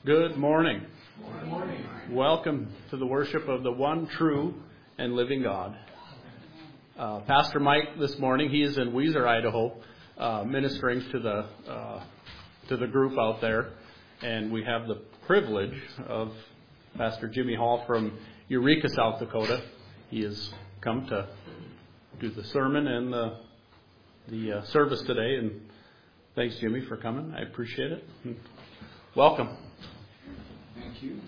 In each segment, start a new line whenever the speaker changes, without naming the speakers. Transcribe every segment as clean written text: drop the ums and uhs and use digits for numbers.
Good morning.
Good morning.
Welcome to the worship of the one true and living God. Pastor Mike this morning, he is in Weiser, Idaho, ministering to the group out there. And we have the privilege of Pastor Jimmy Hall from Eureka, South Dakota. He has come to do the sermon and the service today. And thanks, Jimmy, for coming. I appreciate it. Welcome.
Thank you.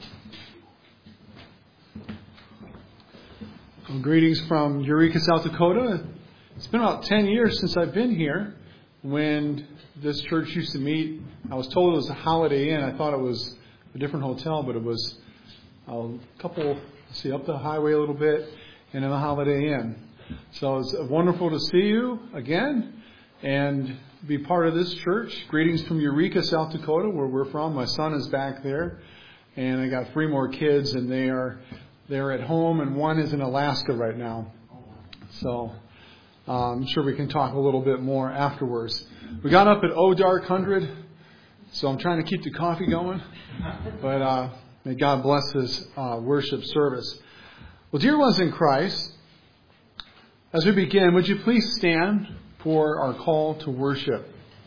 Well, greetings from Eureka, South Dakota. It's been about 10 years since I've been here. When this church used to meet, I was told it was a Holiday Inn. I thought it was a different hotel, but it was a couple, up the highway a little bit, and in the Holiday Inn. So it's wonderful to see you again and be part of this church. Greetings from Eureka, South Dakota, where we're from. My son is back there, and I got 3 more kids, and they're at home, and one is in Alaska right now. So I'm sure we can talk a little bit more afterwards. We got up at dark 100, so I'm trying to keep the coffee going. But may God bless this worship service. Well, dear ones in Christ, as we begin, would you please stand for our call to worship?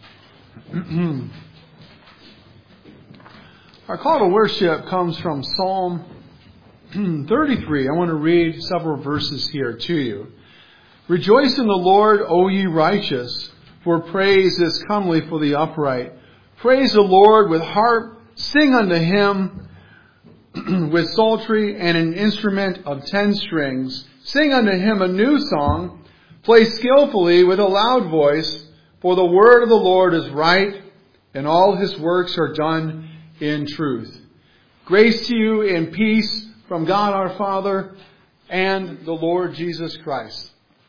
Our call to worship comes from Psalm 33. I want to read several verses here to you. Rejoice in the Lord, O ye righteous, for praise is comely for the upright. Praise the Lord with harp, sing unto him with psaltery and an instrument of 10 strings. Sing unto him a new song, play skillfully with a loud voice, for the word of the Lord is right, and all his works are done in truth. Grace to you and peace from God our Father and the Lord Jesus Christ.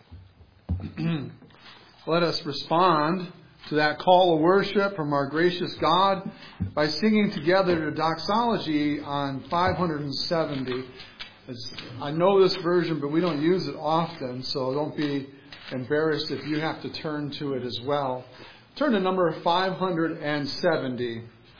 Let us respond to that call of worship from our gracious God by singing together the doxology on 570. I know this version, but we don't use it often, so don't be embarrassed if you have to turn to it as well. Turn to number 570.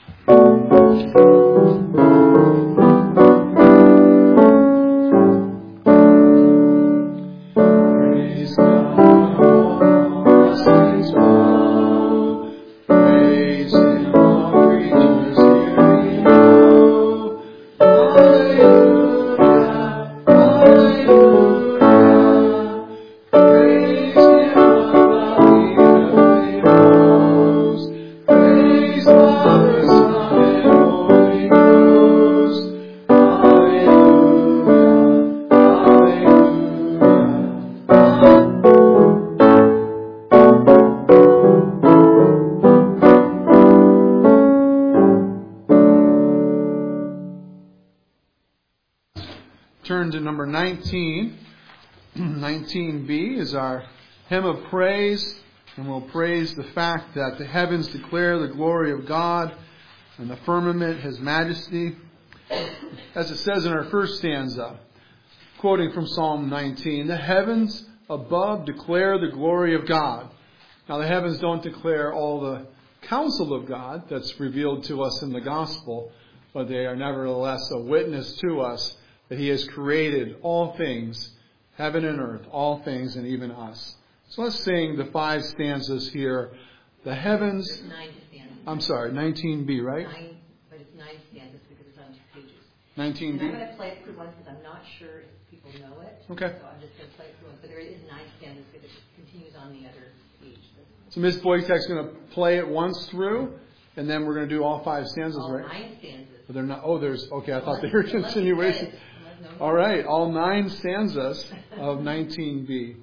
Turn to number 19. 19b is our hymn of praise, and we'll praise the fact that the heavens declare the glory of God and the firmament his majesty. As it says in our first stanza, quoting from Psalm 19, the heavens above declare the glory of God. Now the heavens don't declare all the counsel of God that's revealed to us in the gospel, but they are nevertheless a witness to us that he has created all things, heaven and earth, all things, and even us. So let's sing the 5 stanzas here. The heavens...
There's 9 stanzas.
I'm sorry, 19b, right?
9, but it's 9 stanzas because it's on 2 pages.
19b.
And I'm going to play it through once because I'm not sure if people know it.
Okay.
So I'm just going to play it through once. But there is 9 stanzas because it continues on the other page.
So Ms. Boytek's going to play it once through, and then we're going to do all 5 stanzas,
all
right?
9 stanzas.
But they're not. Oh, there's. Okay, I thought they were continuation.
No.
All right, all 9 stanzas of 19b.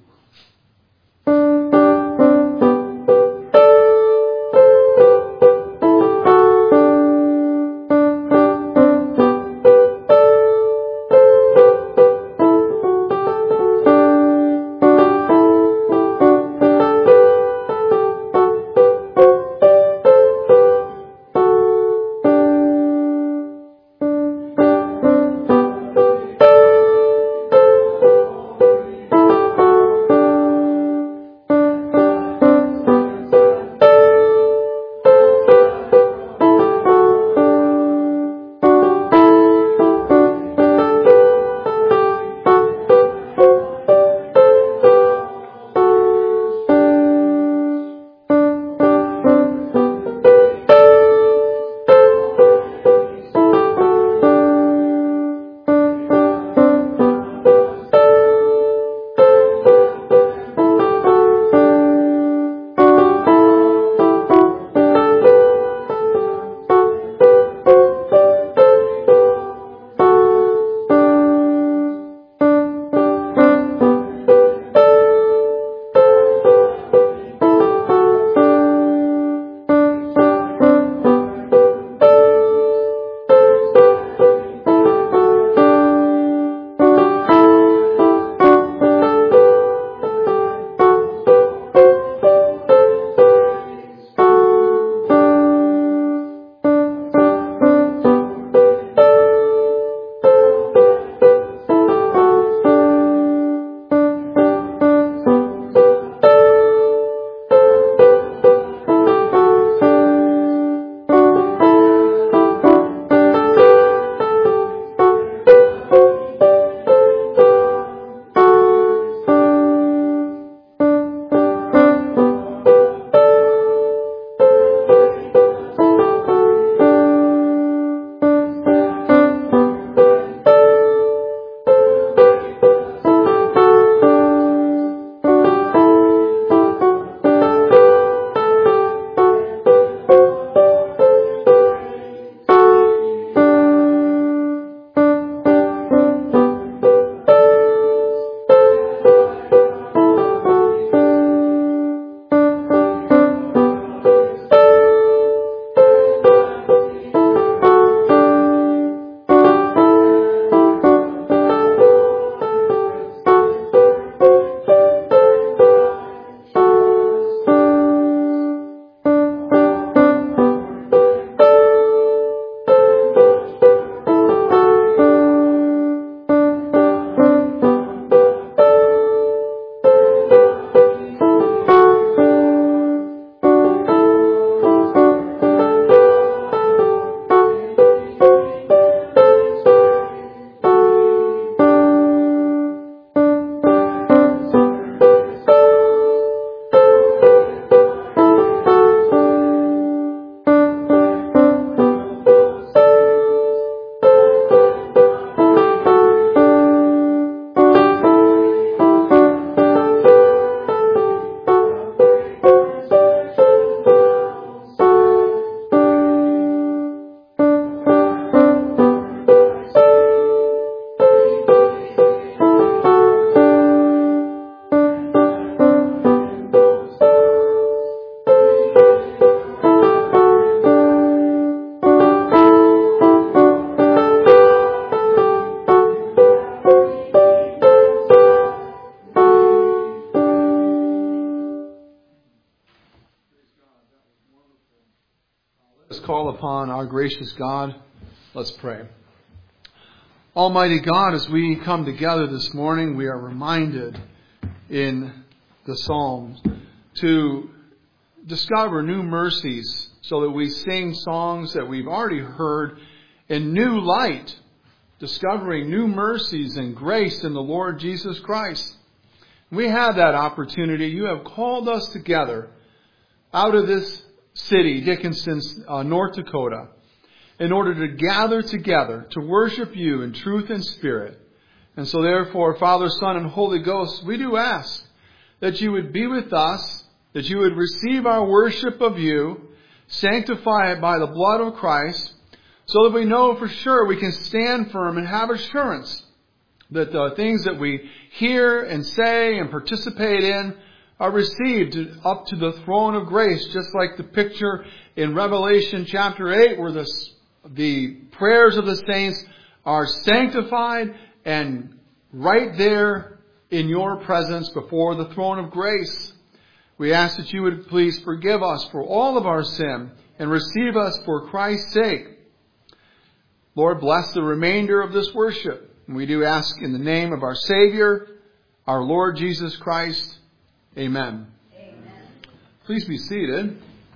upon our gracious God. Let's pray. Almighty God, as we come together this morning, we are reminded in the Psalms to discover new mercies so that we sing songs that we've already heard in new light, discovering new mercies and grace in the Lord Jesus Christ. We have that opportunity. You have called us together out of this city, Dickinson, North Dakota, in order to gather together to worship you in truth and spirit. And so therefore, Father, Son, and Holy Ghost, we do ask that you would be with us, that you would receive our worship of you, sanctify it by the blood of Christ, so that we know for sure we can stand firm and have assurance that the things that we hear and say and participate in are received up to the throne of grace, just like the picture in Revelation chapter 8 where the prayers of the saints are sanctified and right there in your presence before the throne of grace. We ask that you would please forgive us for all of our sin and receive us for Christ's sake. Lord, bless the remainder of this worship. And we do ask in the name of our Savior, our Lord Jesus Christ. Amen.
Amen.
Please be seated.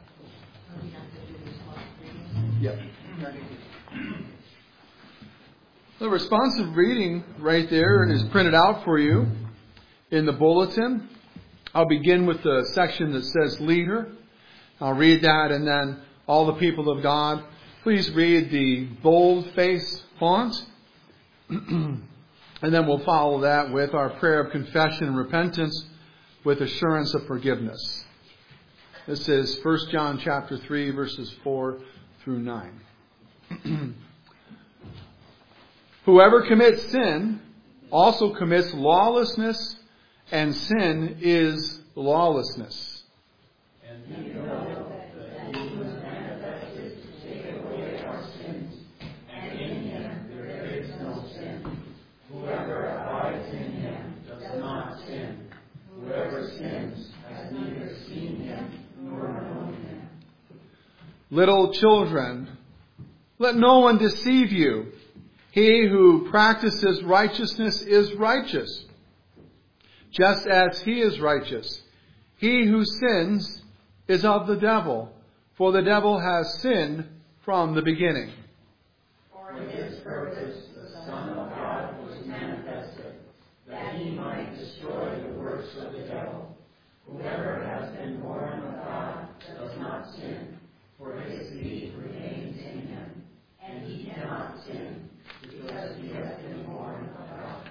Yep. The responsive reading right there is printed out for you in the bulletin. I'll begin with the section that says leader. I'll read that, and then all the people of God, please read the bold-face font. And then we'll follow that with our prayer of confession and repentance with assurance of forgiveness. This is 1 John chapter 3, verses 4 through 9. Whoever commits sin also commits lawlessness, and sin is lawlessness.
And we know that he was manifested to take away our sins, and in him there is no sin. Whoever abides in him does not sin. Whoever sins has neither seen him nor known him.
Little children, let no one deceive you. He who practices righteousness is righteous, just as he is righteous. He who sins is of the devil, for the devil has sinned from the beginning.
For this purpose the Son of God was manifested, that he might destroy the works of the devil. Whoever has been born of God does not sin, for his seed remains in him, and he cannot sin, because he has been born of God.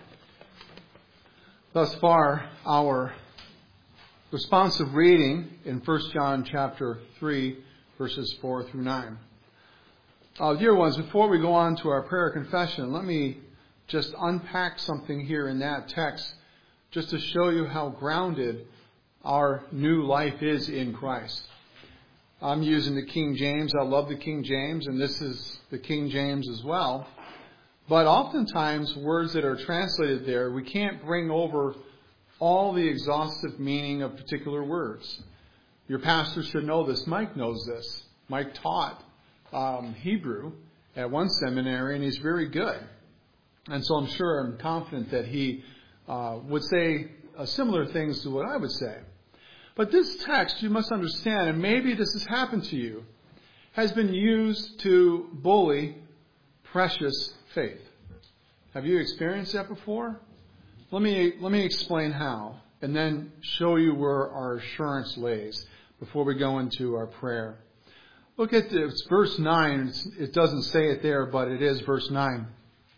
Thus far, our responsive reading in 1 John chapter 3, verses 4 through 9. Dear ones, before we go on to our prayer confession, let me just unpack something here in that text, just to show you how grounded our new life is in Christ. I'm using the King James. I love the King James, and this is the King James as well. But oftentimes, words that are translated there, we can't bring over all the exhaustive meaning of particular words. Your pastor should know this. Mike knows this. Mike taught Hebrew at one seminary, and he's very good. And so I'm confident that he would say similar things to what I would say. But this text, you must understand, and maybe this has happened to you, has been used to bully precious faith. Have you experienced that before? Let me explain how, and then show you where our assurance lays before we go into our prayer. Look at it's verse 9. It doesn't say it there, but it is verse 9.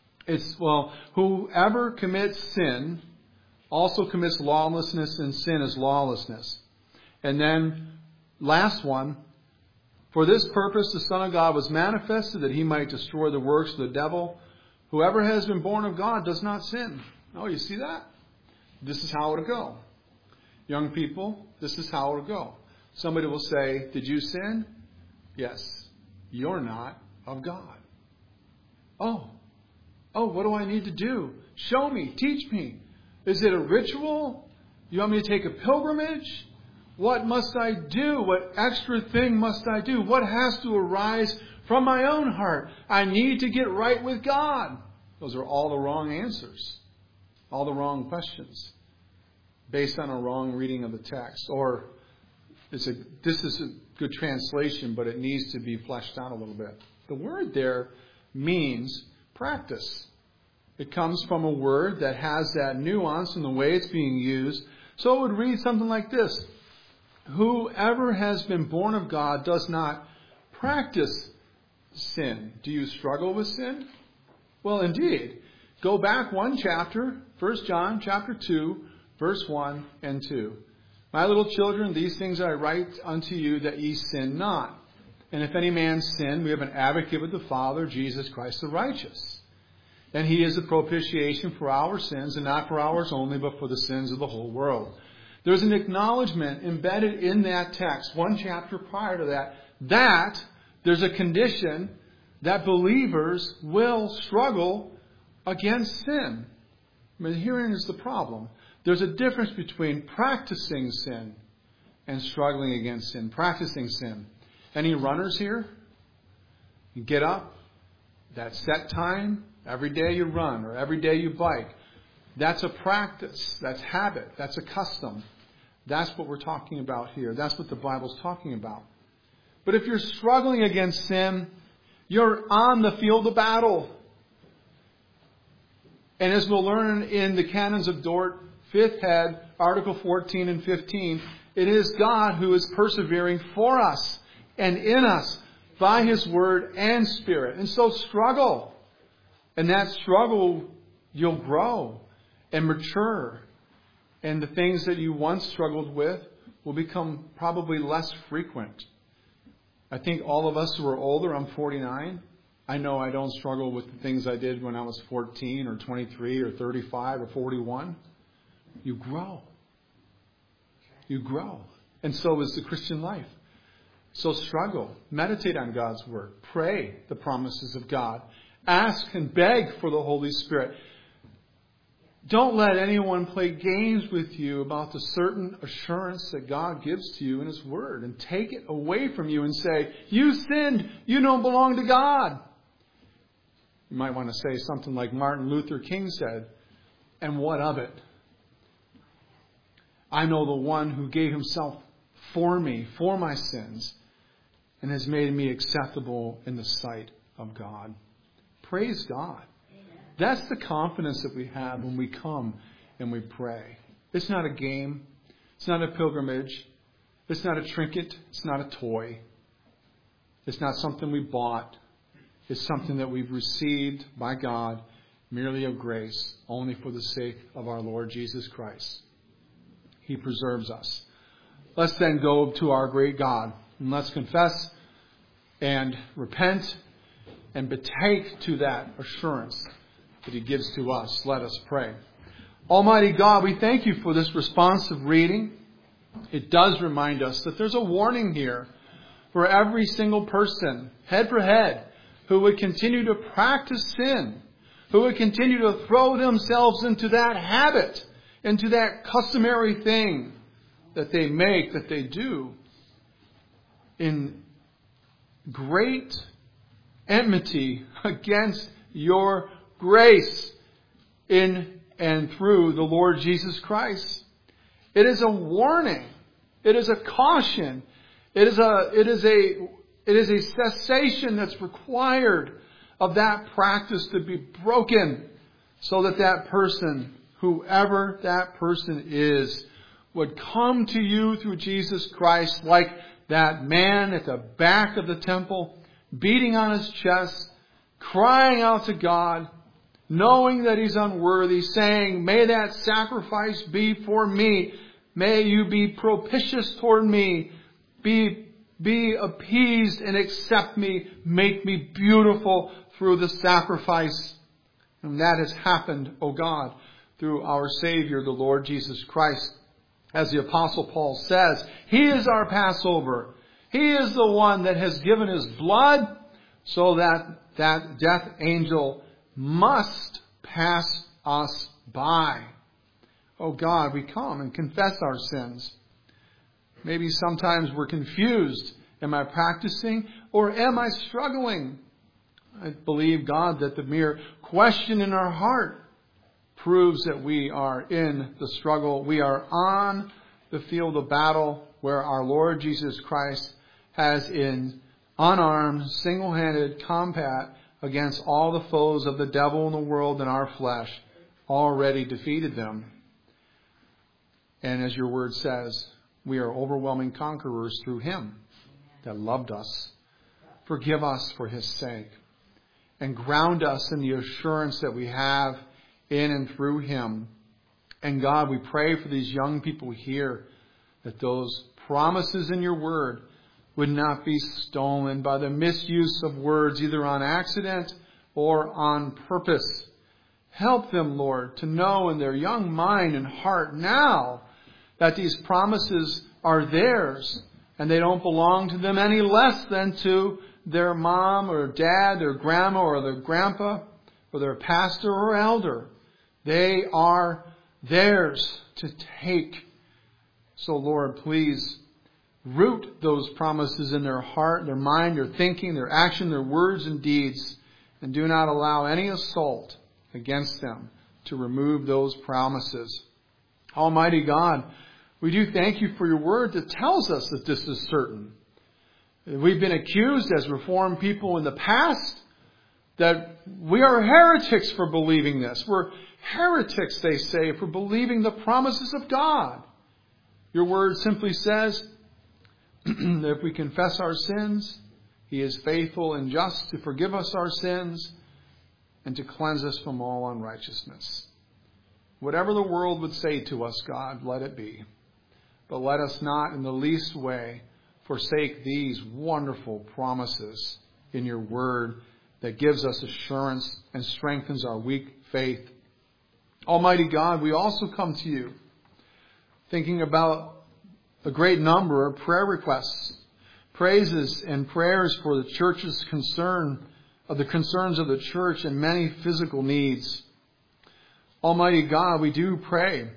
Whoever commits sin also commits lawlessness, and sin is lawlessness. And then, last one, for this purpose the Son of God was manifested, that he might destroy the works of the devil. Whoever has been born of God does not sin. Oh, you see that? This is how it'll go. Young people, this is how it'll go. Somebody will say, did you sin? Yes. You're not of God. Oh, what do I need to do? Show me. Teach me. Is it a ritual? You want me to take a pilgrimage? What must I do? What extra thing must I do? What has to arise from my own heart. I need to get right with God. Those are all the wrong answers. All the wrong questions. Based on a wrong reading of the text. Or this is a good translation, but it needs to be fleshed out a little bit. The word there means practice. It comes from a word that has that nuance in the way it's being used. So it would read something like this. Whoever has been born of God does not practice sin. Do you struggle with sin? Well, indeed. Go back one chapter, 1 John chapter 2, verse 1 and 2. My little children, these things I write unto you that ye sin not. And if any man sin, we have an advocate with the Father, Jesus Christ the righteous. And he is the propitiation for our sins, and not for ours only, but for the sins of the whole world. There's an acknowledgement embedded in that text, one chapter prior to that there's a condition that believers will struggle against sin. But herein is the problem. There's a difference between practicing sin and struggling against sin. Practicing sin. Any runners here? You get up, that set time, every day you run or every day you bike. That's a practice. That's habit. That's a custom. That's what we're talking about here. That's what the Bible's talking about. But if you're struggling against sin, you're on the field of battle. And as we'll learn in the Canons of Dort, 5th head, Article 14 and 15, it is God who is persevering for us and in us by His Word and Spirit. And so struggle. And that struggle, you'll grow and mature. And the things that you once struggled with will become probably less frequent. I think all of us who are older, I'm 49, I know I don't struggle with the things I did when I was 14 or 23 or 35 or 41. You grow. You grow. And so is the Christian life. So struggle. Meditate on God's Word. Pray the promises of God. Ask and beg for the Holy Spirit. Don't let anyone play games with you about the certain assurance that God gives to you in His Word and take it away from you and say, you sinned, you don't belong to God. You might want to say something like Martin Luther King said, and what of it? I know the one who gave Himself for me, for my sins, and has made me acceptable in the sight of God. Praise God. That's the confidence that we have when we come and we pray. It's not a game. It's not a pilgrimage. It's not a trinket. It's not a toy. It's not something we bought. It's something that we've received by God merely of grace, only for the sake of our Lord Jesus Christ. He preserves us. Let's then go to our great God and let's confess and repent and betake to that assurance that He gives to us. Let us pray. Almighty God, we thank You for this responsive reading. It does remind us that there's a warning here for every single person, head for head, who would continue to practice sin, who would continue to throw themselves into that habit, into that customary thing that they make, that they do, in great enmity against Your grace in and through the Lord Jesus Christ. It is a warning. It is a caution. It is a cessation that's required of that practice to be broken so that that person, whoever that person is, would come to You through Jesus Christ like that man at the back of the temple, beating on his chest, crying out to God, knowing that he's unworthy, saying, may that sacrifice be for me. May You be propitious toward me. Be appeased and accept me. Make me beautiful through the sacrifice. And that has happened, O God, through our Savior, the Lord Jesus Christ. As the Apostle Paul says, He is our Passover. He is the one that has given His blood so that that death angel must pass us by. Oh God, we come and confess our sins. Maybe sometimes we're confused Am I practicing or am I struggling? I believe, God, that the mere question in our heart proves that we are in the struggle. We are on the field of battle where our Lord Jesus Christ has in unarmed, single-handed combat against all the foes of the devil and the world and our flesh, already defeated them. And as your word says, we are overwhelming conquerors through Him that loved us. Forgive us for His sake. And ground us in the assurance that we have in and through Him. And God, we pray for these young people here, that those promises in your word would not be stolen by the misuse of words, either on accident or on purpose. Help them, Lord, to know in their young mind and heart now that these promises are theirs and they don't belong to them any less than to their mom or dad, their grandma or their grandpa or their pastor or elder. They are theirs to take. So, Lord, please root those promises in their heart, their mind, their thinking, their action, their words and deeds, and do not allow any assault against them to remove those promises. Almighty God, we do thank you for your word that tells us that this is certain. We've been accused as Reformed people in the past that we are heretics for believing this. We're heretics, they say, for believing the promises of God. Your word simply says that if we confess our sins, He is faithful and just to forgive us our sins and to cleanse us from all unrighteousness. Whatever the world would say to us, God, let it be. But let us not in the least way forsake these wonderful promises in your word that gives us assurance and strengthens our weak faith. Almighty God, we also come to you thinking about a great number of prayer requests, praises and prayers for the church's concern, of the concerns of the church and many physical needs. Almighty God, we do pray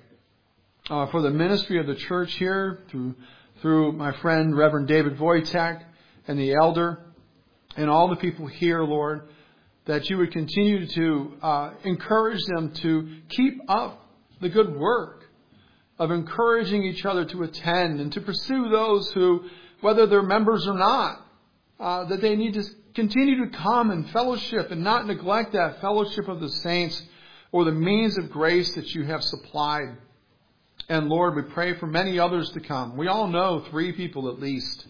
for the ministry of the church here through my friend Reverend David Wojtek and the elder and all the people here, Lord, that you would continue to encourage them to keep up the good work of encouraging each other to attend and to pursue those who, whether they're members or not, that they need to continue to come and fellowship and not neglect that fellowship of the saints or the means of grace that you have supplied. And Lord, we pray for many others to come. We all know 3 people at least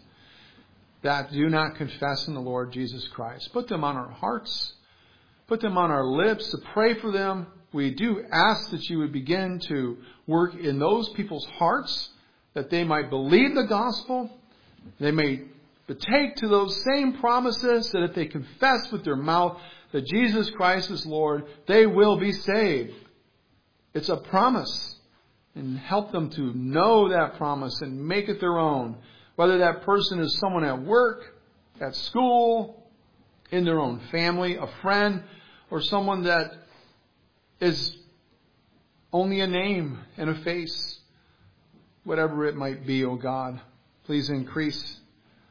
that do not confess in the Lord Jesus Christ. Put them on our hearts. Put them on our lips to pray for them. We do ask that you would begin to work in those people's hearts, that they might believe the gospel. They may take to those same promises, that if they confess with their mouth that Jesus Christ is Lord, they will be saved. It's a promise. And help them to know that promise and make it their own. Whether that person is someone at work, at school, in their own family, a friend, or someone that is only a name and a face. Whatever it might be, O God, please increase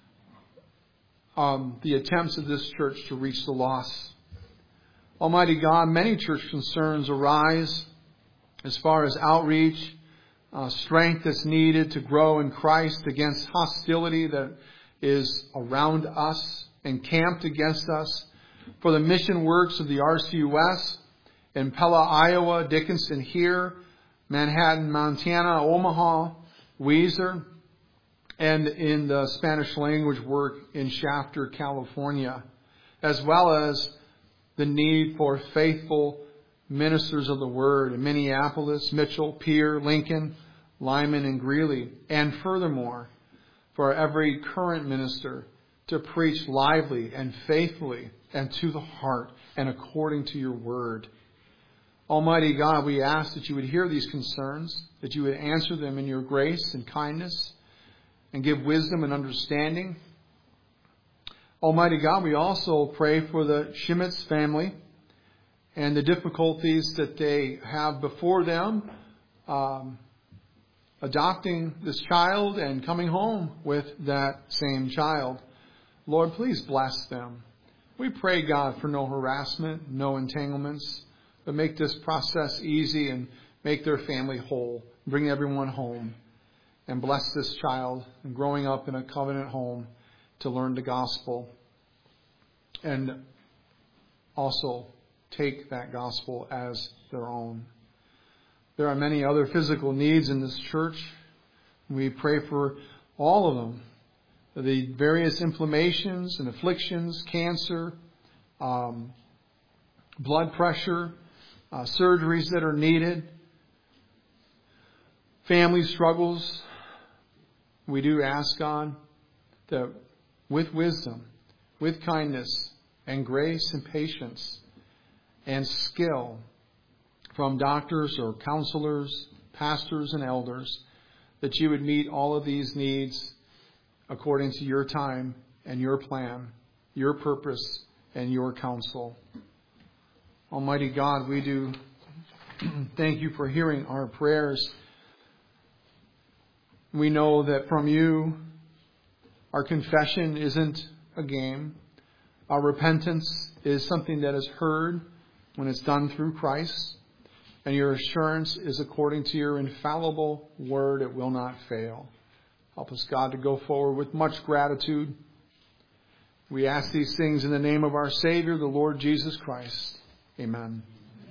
the attempts of this church to reach the lost. Almighty God, many church concerns arise as far as outreach, strength that's needed to grow in Christ against hostility that is around us, encamped against us, for the mission works of the RCUS in Pella, Iowa, Dickinson here, Manhattan, Montana, Omaha, Weiser, and in the Spanish language work in Shafter, California, as well as the need for faithful ministers of the Word in Minneapolis, Mitchell, Pierre, Lincoln, Lyman, and Greeley. And furthermore, for every current minister to preach lively and faithfully and to the heart and according to your Word. Almighty God, we ask that you would hear these concerns, that you would answer them in your grace and kindness, and give wisdom and understanding. Almighty God, we also pray for the Schmitz family and the difficulties that they have before them adopting this child and coming home with that same child. Lord, please bless them. We pray, God, for no harassment, no entanglements, but make this process easy and make their family whole. Bring everyone home and bless this child and growing up in a covenant home to learn the gospel and also take that gospel as their own. There are many other physical needs in this church. We pray for all of them. The various inflammations and afflictions, cancer, blood pressure, surgeries that are needed, family struggles. We do ask God that with wisdom, with kindness and grace and patience and skill from doctors or counselors, pastors and elders, that you would meet all of these needs according to your time and your plan, your purpose and your counsel. Almighty God, we do thank you for hearing our prayers. We know that from you, our confession isn't a game. Our repentance is something that is heard when it's done through Christ. And your assurance is according to your infallible word. It will not fail. Help us, God, to go forward with much gratitude. We ask these things in the name of our Savior, the Lord Jesus Christ. Amen.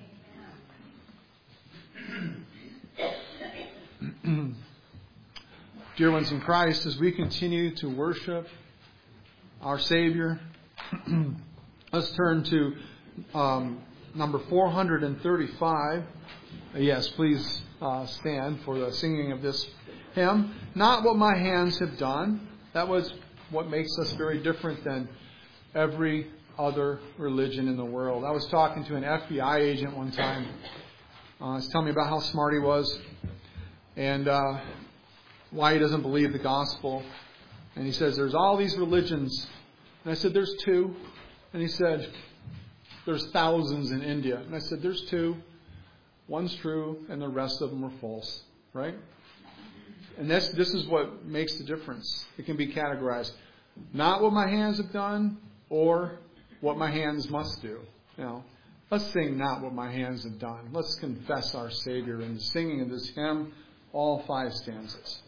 Dear ones in Christ, as we continue to worship our Savior, let's turn to number 435. Yes, please stand for the singing of this hymn. Not what my hands have done. That was what makes us very different than every other religion in the world. I was talking to an FBI agent one time. He was telling me about how smart he was and why he doesn't believe the gospel. And he says, there's all these religions. And I said, there's two. And he said, there's thousands in India. And I said, there's two. One's true and the rest of them are false. Right? And this is what makes the difference. It can be categorized. Not what my hands have done or what my hands must do. Let's sing not what my hands have done. Let's confess our Savior in the singing of this hymn, all 5 stanzas.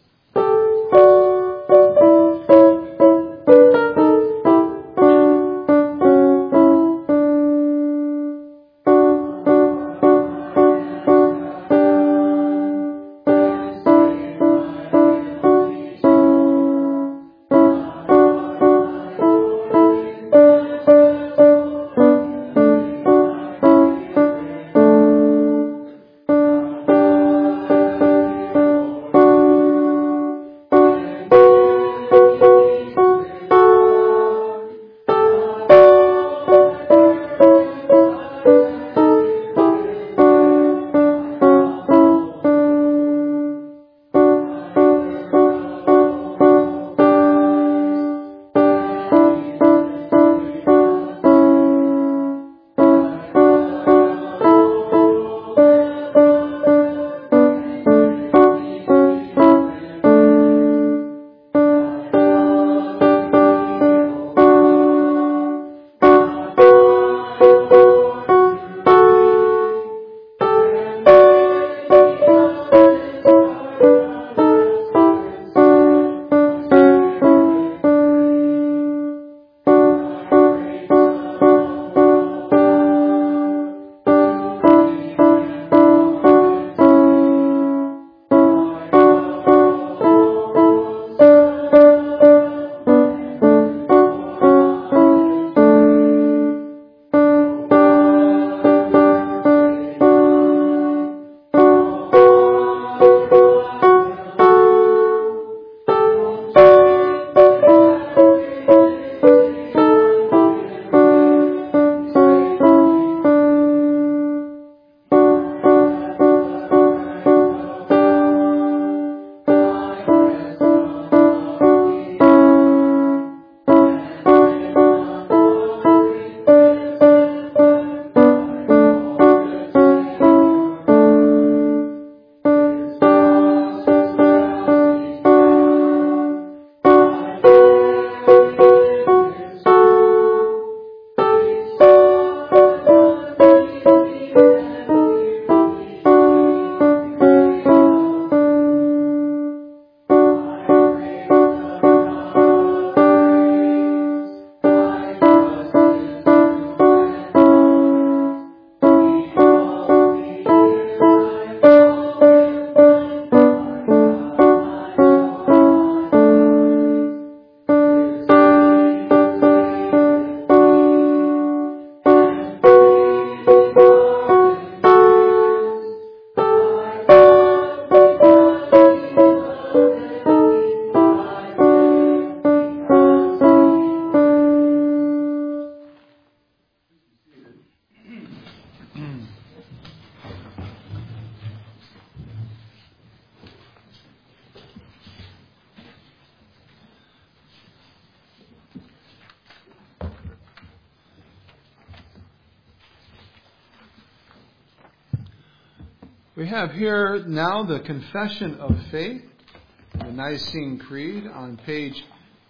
We have here now the Confession of Faith, the Nicene Creed, on page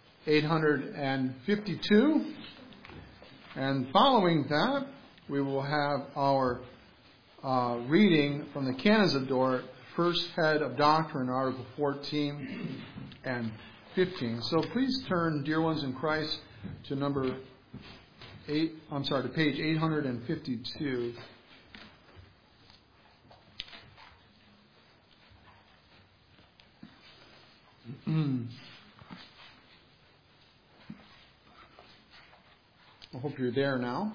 852. And following that, we will have our reading from the Canons of Dort, first head of doctrine, Article 14 and 15. So please turn, dear ones in Christ, to page 852. I hope you're there now.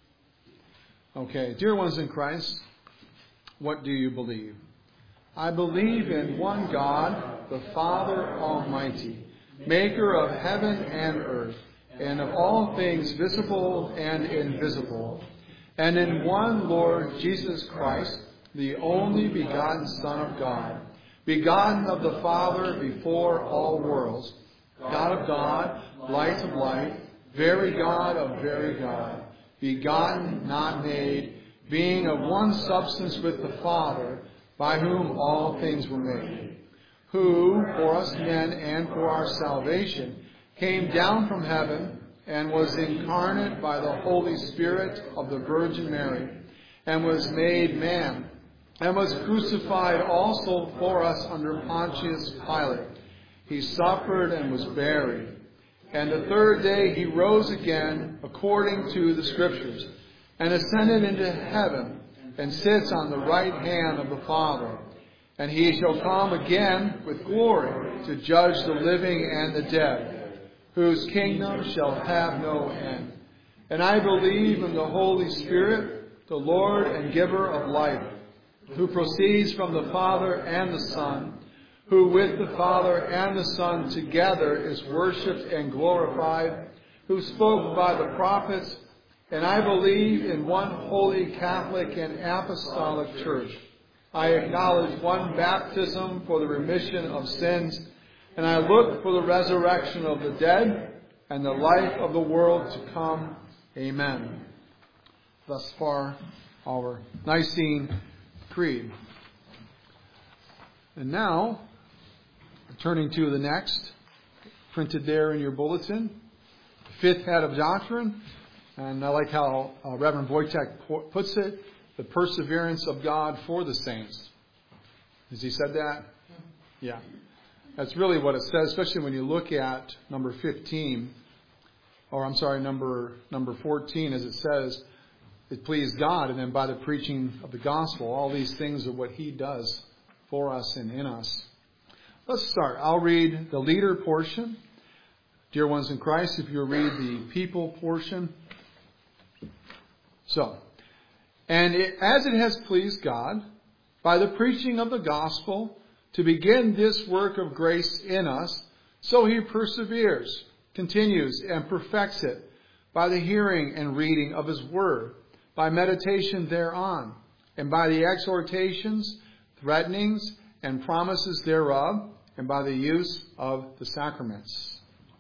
Okay, dear ones in Christ, what do you believe? I believe in one God, the Father Almighty, maker of heaven and earth, and of all things visible and invisible, and in one Lord Jesus Christ, the only begotten Son of God, begotten of the Father before all worlds, God of God, light of light, very God of very God, begotten, not made, being of one substance with the Father, by whom all things were made, who, for us men and for our salvation, came down from heaven and was incarnate by the Holy Spirit of the Virgin Mary, and was made man, and was crucified also for us under Pontius Pilate. He suffered and was buried. And the third day he rose again, according to the Scriptures, and ascended into heaven, and sits on the right hand of the Father. And he shall come again with glory to judge the living and the dead, whose kingdom shall have no end. And I believe in the Holy Spirit, the Lord and giver of life, who proceeds from the Father and the Son, who with the Father and the Son together is worshipped and glorified, who spoke by the prophets. And I believe in one holy Catholic and Apostolic Church. I acknowledge one baptism for the remission of sins, and I look for the resurrection of the dead and the life of the world to come. Amen. Thus far, our Nicene Creed. And now, turning to the next, printed there in your bulletin, fifth head of doctrine. And I like how Reverend Wojtek puts it, the perseverance of God for the saints. Has he said that? Yeah. That's really what it says, especially when you look at number 15, or I'm sorry, number 14, as it says, it pleased God, and then by the preaching of the gospel, all these things are what he does for us and in us. Let's start. I'll read the leader portion. Dear ones in Christ, if you'll read the people portion. So, as it has pleased God, by the preaching of the gospel, to begin this work of grace in us, so he perseveres, continues, and perfects it, by the hearing and reading of his word, by meditation thereon, and by the exhortations, threatenings, and promises thereof, and by the use of the sacraments.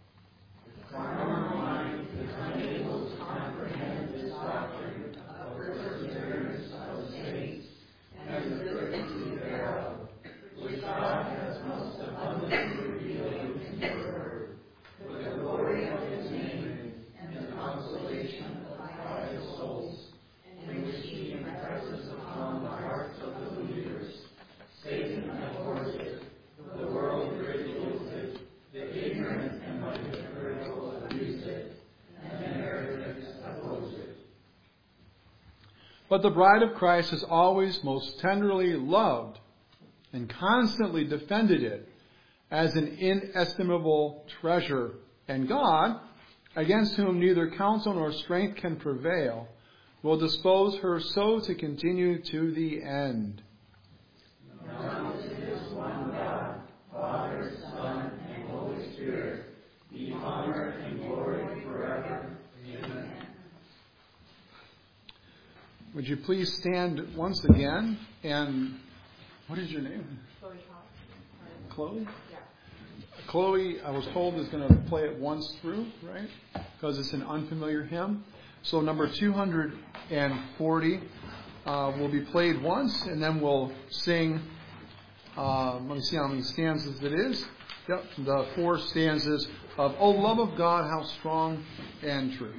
But the bride of Christ has always most tenderly loved and constantly defended it as an inestimable treasure. And God, against whom neither counsel nor strength can prevail, will dispose her so to continue to the end.
Now to this one God, Father, Son, and Holy Spirit, be honor and glory forever. Amen.
Would you please stand once again? And what is your name? Chloe?
Yeah.
Chloe, I was told, is going to play it once through, right? Because it's an unfamiliar hymn. So number 240, will be played once, and then we'll sing. Let me see how many stanzas it is. Yep, the 4 stanzas of "O Love of God, How Strong and True."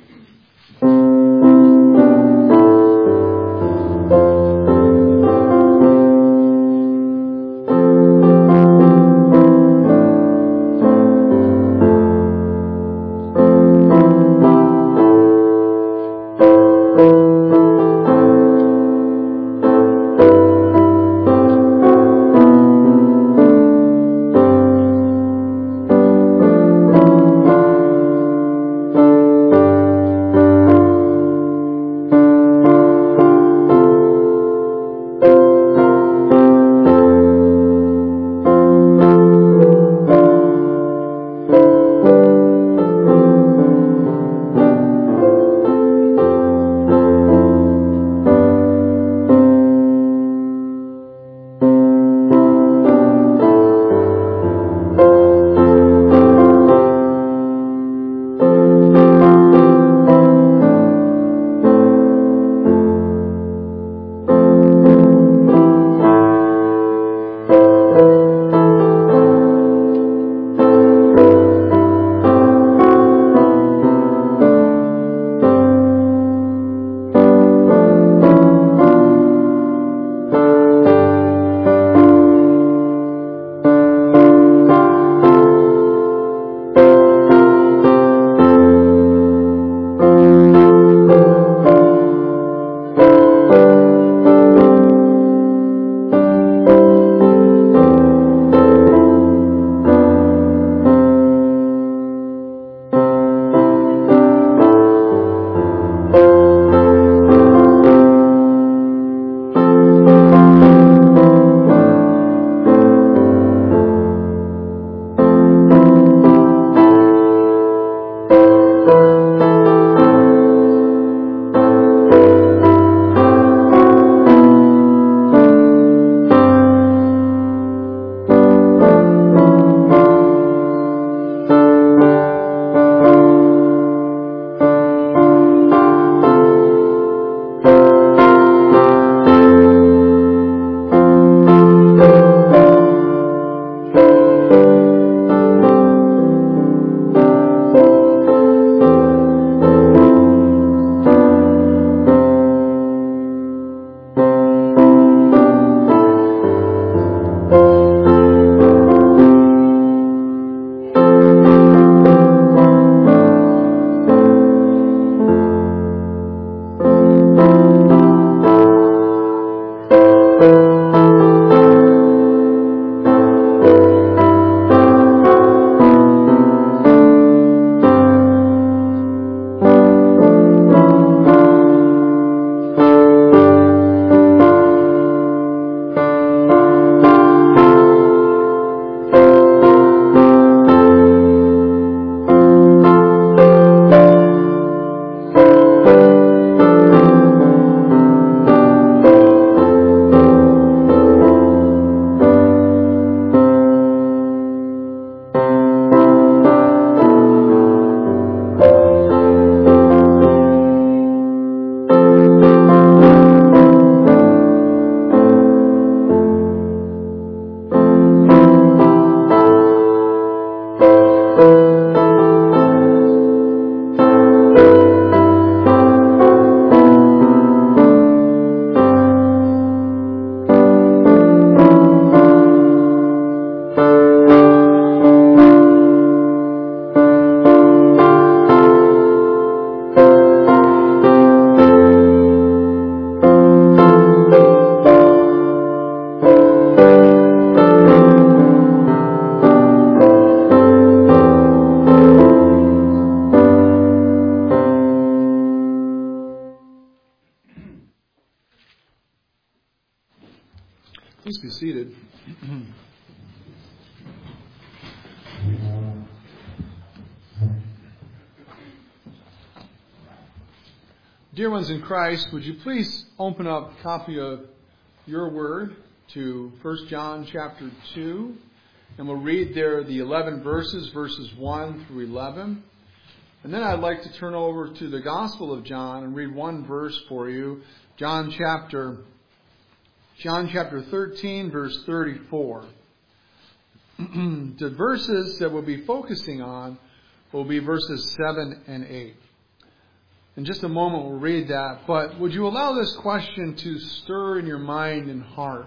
Please be seated. Dear ones in Christ, would you please open up a copy of your word to 1 John chapter 2, and we'll read there the 11 verses 1 through 11. And then I'd like to turn over to the Gospel of John and read one verse for you. John chapter 13, verse 34. The verses that we'll be focusing on will be verses 7 and 8. In just a moment we'll read that, but would you allow this question to stir in your mind and heart?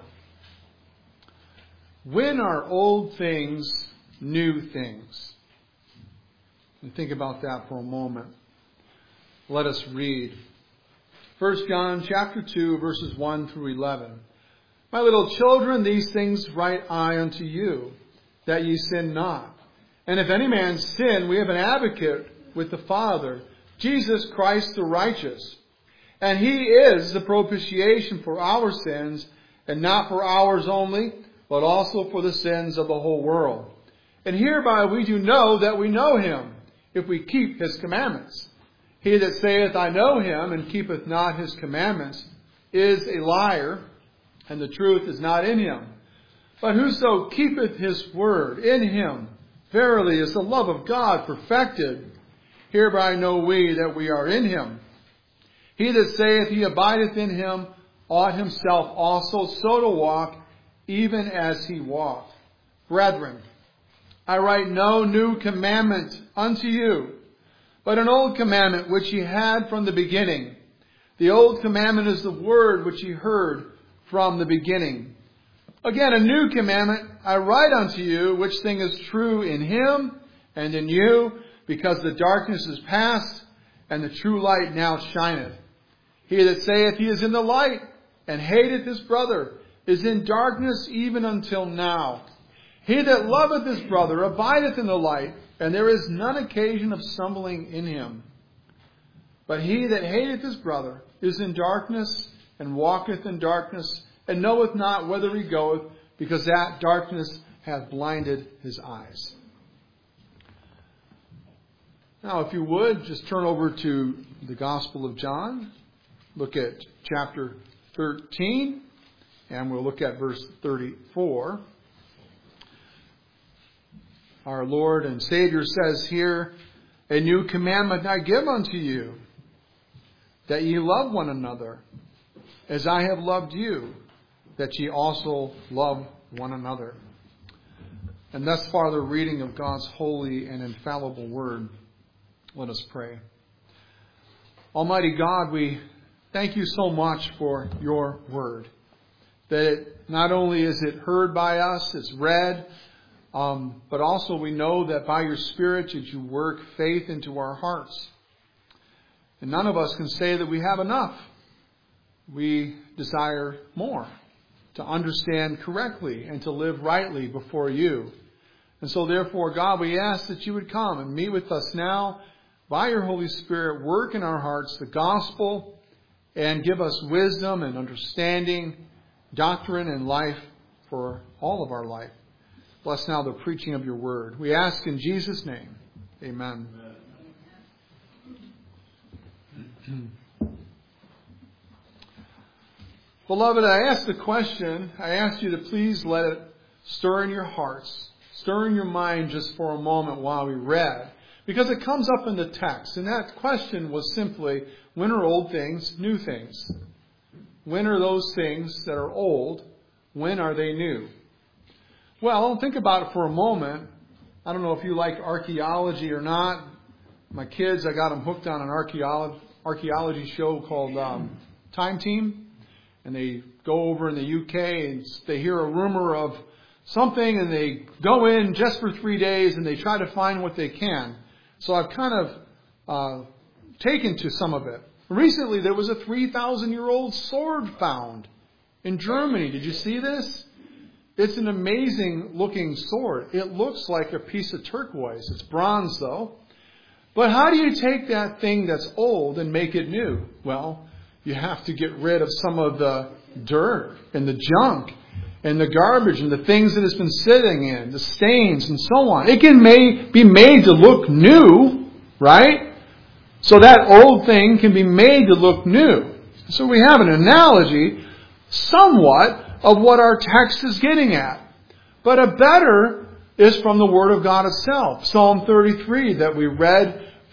When are old things new things? And think about that for a moment. Let us read. 1 John chapter 2, verses 1 through 11. My little children, these things write I unto you, that ye sin not. And if any man sin, we have an advocate with the Father, Jesus Christ the righteous. And he is the propitiation for our sins, and not for ours only, but also for the sins of the whole world. And hereby we do know that we know him, if we keep his commandments. He that saith, I know him, and keepeth not his commandments, is a liar, and the truth is not in him. But whoso keepeth his word, in him verily is the love of God perfected. Hereby know we that we are in him. He that saith he abideth in him ought himself also so to walk, even as he walked. Brethren, I write no new commandment unto you, but an old commandment which ye had from the beginning. The old commandment is the word which ye heard from the beginning. Again, a new commandment I write unto you, which thing is true in him and in you, because the darkness is past, and the true light now shineth. He that saith he is in the light, and hateth his brother, is in darkness even until now. He that loveth his brother abideth in the light, and there is none occasion of stumbling in him. But he that hateth his brother is in darkness, and walketh in darkness, and knoweth not whither he goeth, because that darkness hath blinded his eyes. Now, if you would, just turn over to the Gospel of John. Look at chapter 13, and we'll look at verse 34. Our Lord and Savior says here, a new commandment I give unto you, that ye love one another, as I have loved you, that ye also love one another. And thus far the reading of God's holy and infallible word. Let us pray. Almighty God, we thank you so much for your word. That not only is it heard by us, it's read, but also we know that by your Spirit that you work faith into our hearts. And none of us can say that we have enough. We desire more, to understand correctly and to live rightly before you. And so therefore, God, we ask that you would come and meet with us now by your Holy Spirit, work in our hearts the gospel, and give us wisdom and understanding, doctrine and life for all of our life. Bless now the preaching of your word. We ask in Jesus' name. Amen. Beloved, I ask the question, I ask you to please let it stir in your hearts, stir in your mind just for a moment while we read. Because it comes up in the text. And that question was simply, when are old things new things? When are those things that are old, when are they new? Well, think about it for a moment. I don't know if you like archaeology or not. My kids, I got them hooked on an archaeology show called Time Team. And they go over in the UK and they hear a rumor of something and they go in just for 3 days and they try to find what they can. So I've kind of taken to some of it. Recently there was a 3,000-year-old sword found in Germany. Did you see this? It's an amazing looking sword. It looks like a piece of turquoise. It's bronze though. But how do you take that thing that's old and make it new? Well, you have to get rid of some of the dirt and the junk and the garbage and the things that it's been sitting in, the stains and so on. It can be made to look new, right? So that old thing can be made to look new. So we have an analogy somewhat of what our text is getting at. But a better is from the Word of God itself. Psalm 33 that we read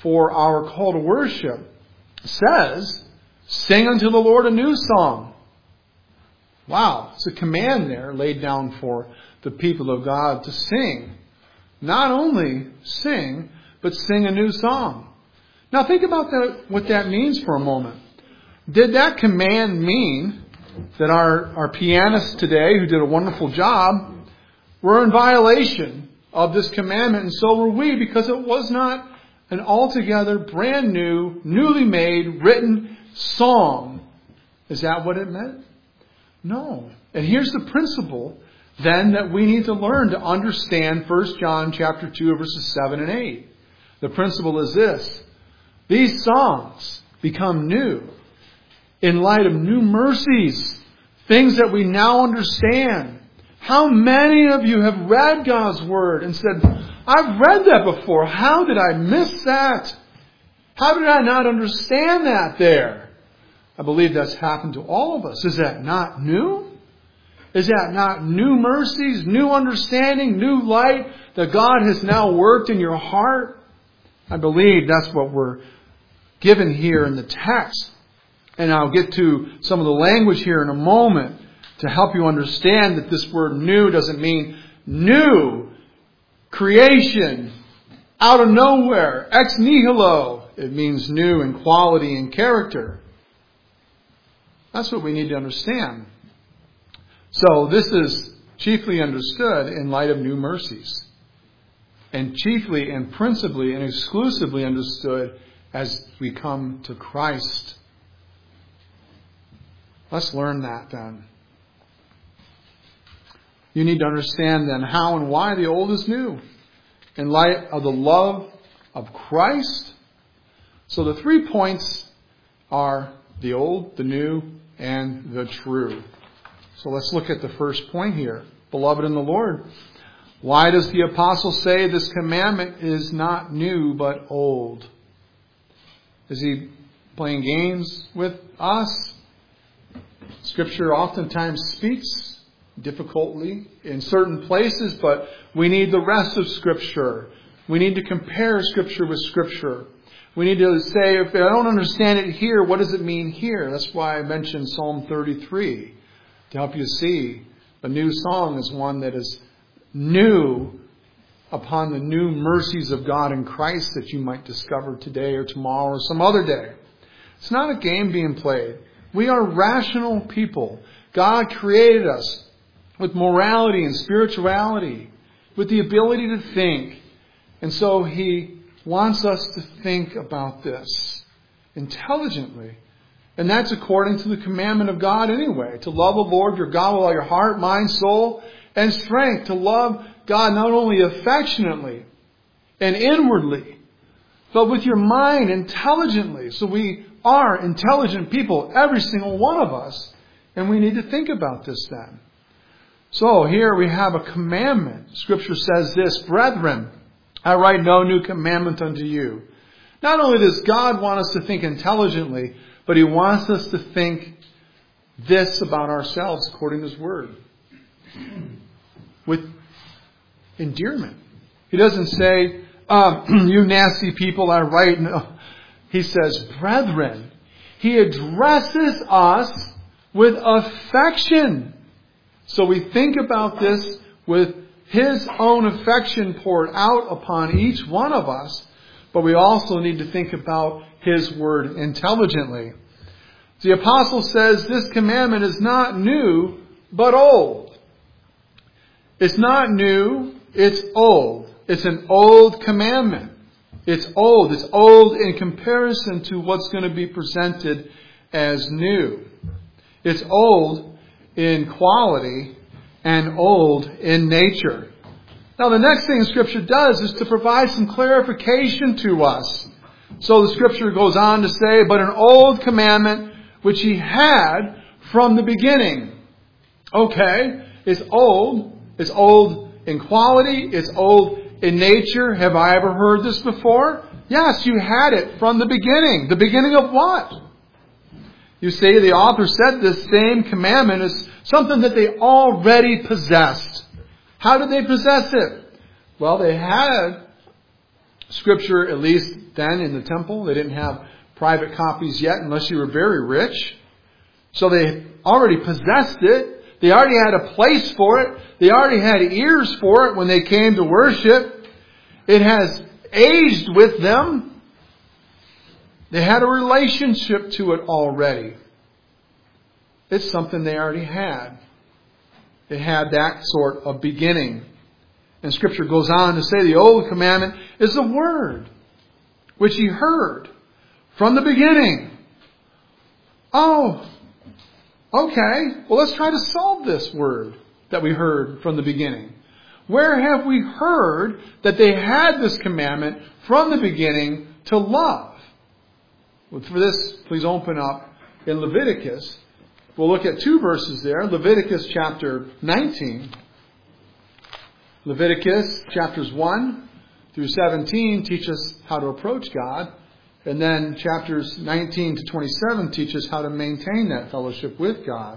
for our call to worship says, sing unto the Lord a new song. Wow, it's a command there laid down for the people of God to sing. Not only sing, but sing a new song. Now think about that, what that means for a moment. Did that command mean that our pianists today, who did a wonderful job, were in violation of this commandment? And so were we, because it was not an altogether brand new, newly made, written song. Is that what it meant? No. And here's the principle then that we need to learn to understand 1 John chapter 2 verses 7 and 8. The principle is this. These songs become new in light of new mercies, things that we now understand. How many of you have read God's Word and said, I've read that before. How did I miss that? How did I not understand that there? I believe that's happened to all of us. Is that not new? Is that not new mercies, new understanding, new light that God has now worked in your heart? I believe that's what we're given here in the text. And I'll get to some of the language here in a moment to help you understand that this word new doesn't mean new creation out of nowhere, ex nihilo. It means new in quality and character. That's what we need to understand. So this is chiefly understood in light of new mercies. And chiefly and principally and exclusively understood as we come to Christ. Let's learn that then. You need to understand then how and why the old is new. In light of the love of Christ. So the 3 points are the old, the new, and the true. So let's look at the first point here. Beloved in the Lord. Why does the apostle say this commandment is not new but old? Is he playing games with us? Scripture oftentimes speaks difficultly in certain places, but we need the rest of Scripture. We need to compare Scripture with Scripture. We need to say, if I don't understand it here, what does it mean here? That's why I mentioned Psalm 33, to help you see. A new song is one that is new upon the new mercies of God in Christ that you might discover today or tomorrow or some other day. It's not a game being played. We are rational people. God created us with morality and spirituality, with the ability to think. And so He wants us to think about this intelligently. And that's according to the commandment of God anyway. To love the Lord your God with all your heart, mind, soul, and strength. To love God not only affectionately and inwardly, but with your mind intelligently. So we are intelligent people, every single one of us. And we need to think about this then. So here we have a commandment. Scripture says this, brethren, I write no new commandment unto you. Not only does God want us to think intelligently, but He wants us to think this about ourselves according to His Word. With endearment. He doesn't say, you nasty people, I write. No. He says, brethren. He addresses us with affection. So we think about this with His own affection poured out upon each one of us. But we also need to think about His Word intelligently. The apostle says this commandment is not new, but old. It's not new, it's old. It's an old commandment. It's old. It's old in comparison to what's going to be presented as new. It's old in quality and old in nature. Now the next thing the Scripture does is to provide some clarification to us. So the Scripture goes on to say, but an old commandment which He had from the beginning. Okay, it's old. It's old in quality. It's old in nature. Have I ever heard this before? Yes, you had it from the beginning. The beginning of what? You see, the author said this same commandment is something that they already possessed. How did they possess it? Well, they had Scripture, at least then in the temple. They didn't have private copies yet unless you were very rich. So they already possessed it. They already had a place for it. They already had ears for it when they came to worship. It has aged with them. They had a relationship to it already. It's something they already had. It had that sort of beginning. And Scripture goes on to say the old commandment is the word which ye heard from the beginning. Oh, okay. Well, let's try to solve this word that we heard from the beginning. Where have we heard that they had this commandment from the beginning to love? Well, for this, please open up in Leviticus. We'll look at 2 verses there. Leviticus chapter 19. Leviticus chapters 1 through 17 teach us how to approach God. And then chapters 19 to 27 teach us how to maintain that fellowship with God.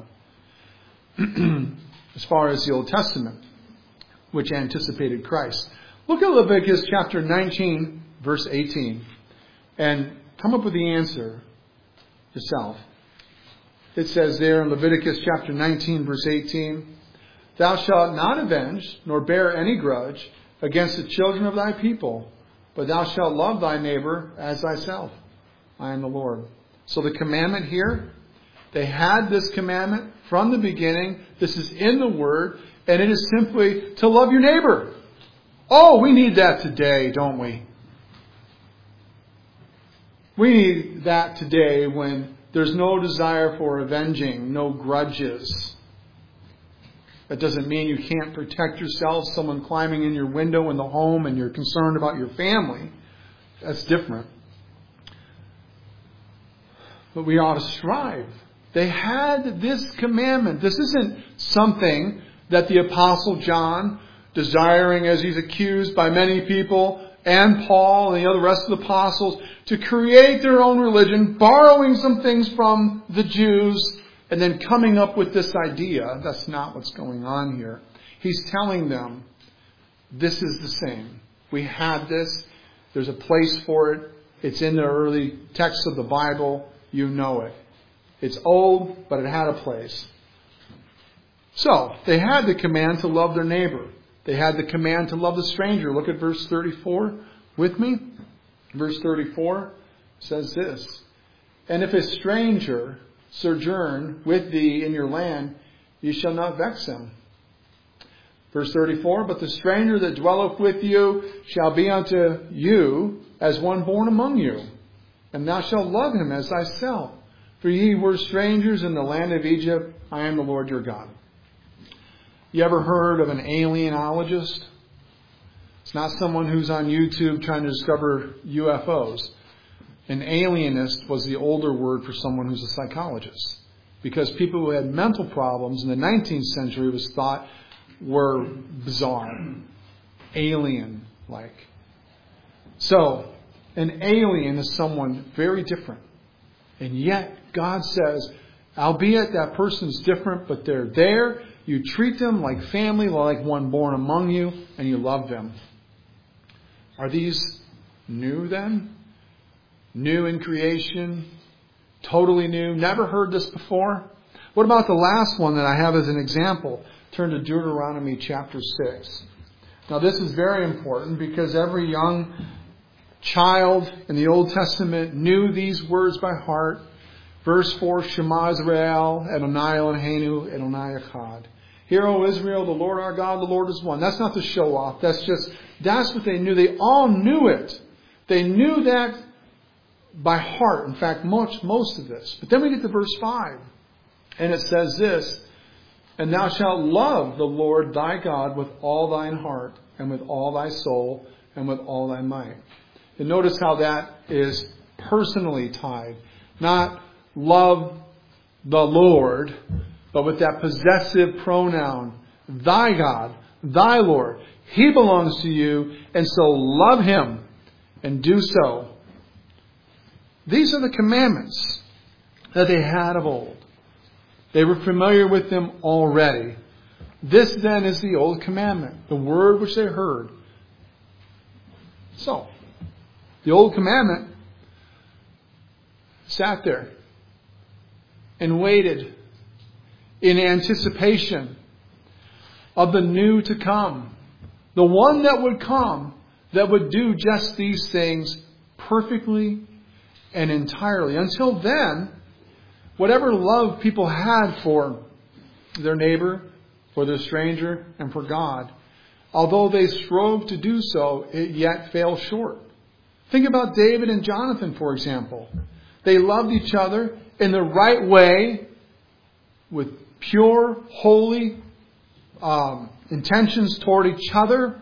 As far as the Old Testament, which anticipated Christ. Look at Leviticus chapter 19, verse 18. And come up with the answer yourself. It says there in Leviticus chapter 19, verse 18, Thou shalt not avenge, nor bear any grudge against the children of thy people, but thou shalt love thy neighbor as thyself. I am the Lord. So the commandment here, they had this commandment from the beginning. This is in the Word, and it is simply to love your neighbor. Oh, we need that today, don't we? We need that today when there's no desire for avenging, no grudges. That doesn't mean you can't protect yourself. Someone climbing in your window in the home and you're concerned about your family. That's different. But we ought to strive. They had this commandment. This isn't something that the Apostle John, desiring as he's accused by many people, and Paul and the other rest of the apostles, to create their own religion, borrowing some things from the Jews, and then coming up with this idea. That's not what's going on here. He's telling them, this is the same. We had this. There's a place for it. It's in the early texts of the Bible. You know it. It's old, but it had a place. So, they had the command to love their neighbor. They had the command to love the stranger. Look at verse 34 with me. Verse 34 says this, And if a stranger sojourn with thee in your land, ye shall not vex him. Verse 34, But the stranger that dwelleth with you shall be unto you as one born among you, and thou shalt love him as thyself. For ye were strangers in the land of Egypt. I am the Lord your God. You ever heard of an alienologist? It's not someone who's on YouTube trying to discover UFOs. An alienist was the older word for someone who's a psychologist. Because people who had mental problems in the 19th century was thought were bizarre, alien-like. So, an alien is someone very different. And yet, God says, albeit that person's different, but they're there, you treat them like family, like one born among you, and you love them. Are these new then? New in creation? Totally new? Never heard this before? What about the last one that I have as an example? Turn to Deuteronomy chapter 6. Now this is very important because every young child in the Old Testament knew these words by heart. Verse 4, Shema Israel, Adonai Eloheinu, Adonai Echad. Hear, O Israel, the Lord our God, the Lord is one. That's not to show off. That's what they knew. They all knew it. They knew that by heart. In fact, most of this. But then we get to verse 5. And it says this, And thou shalt love the Lord thy God with all thine heart, and with all thy soul, and with all thy might. And notice how that is personally tied. Not love the Lord, but with that possessive pronoun. Thy God, thy Lord. He belongs to you, and so love him and do so. These are the commandments that they had of old. They were familiar with them already. This then is the old commandment, the word which they heard. So, The old commandment sat there and waited in anticipation of the new to come. The one that would come that would do just these things perfectly and entirely. Until then, whatever love people had for their neighbor, for their stranger, and for God, although they strove to do so, it yet fell short. Think about David and Jonathan, for example. They loved each other in the right way, with pure, holy intentions toward each other,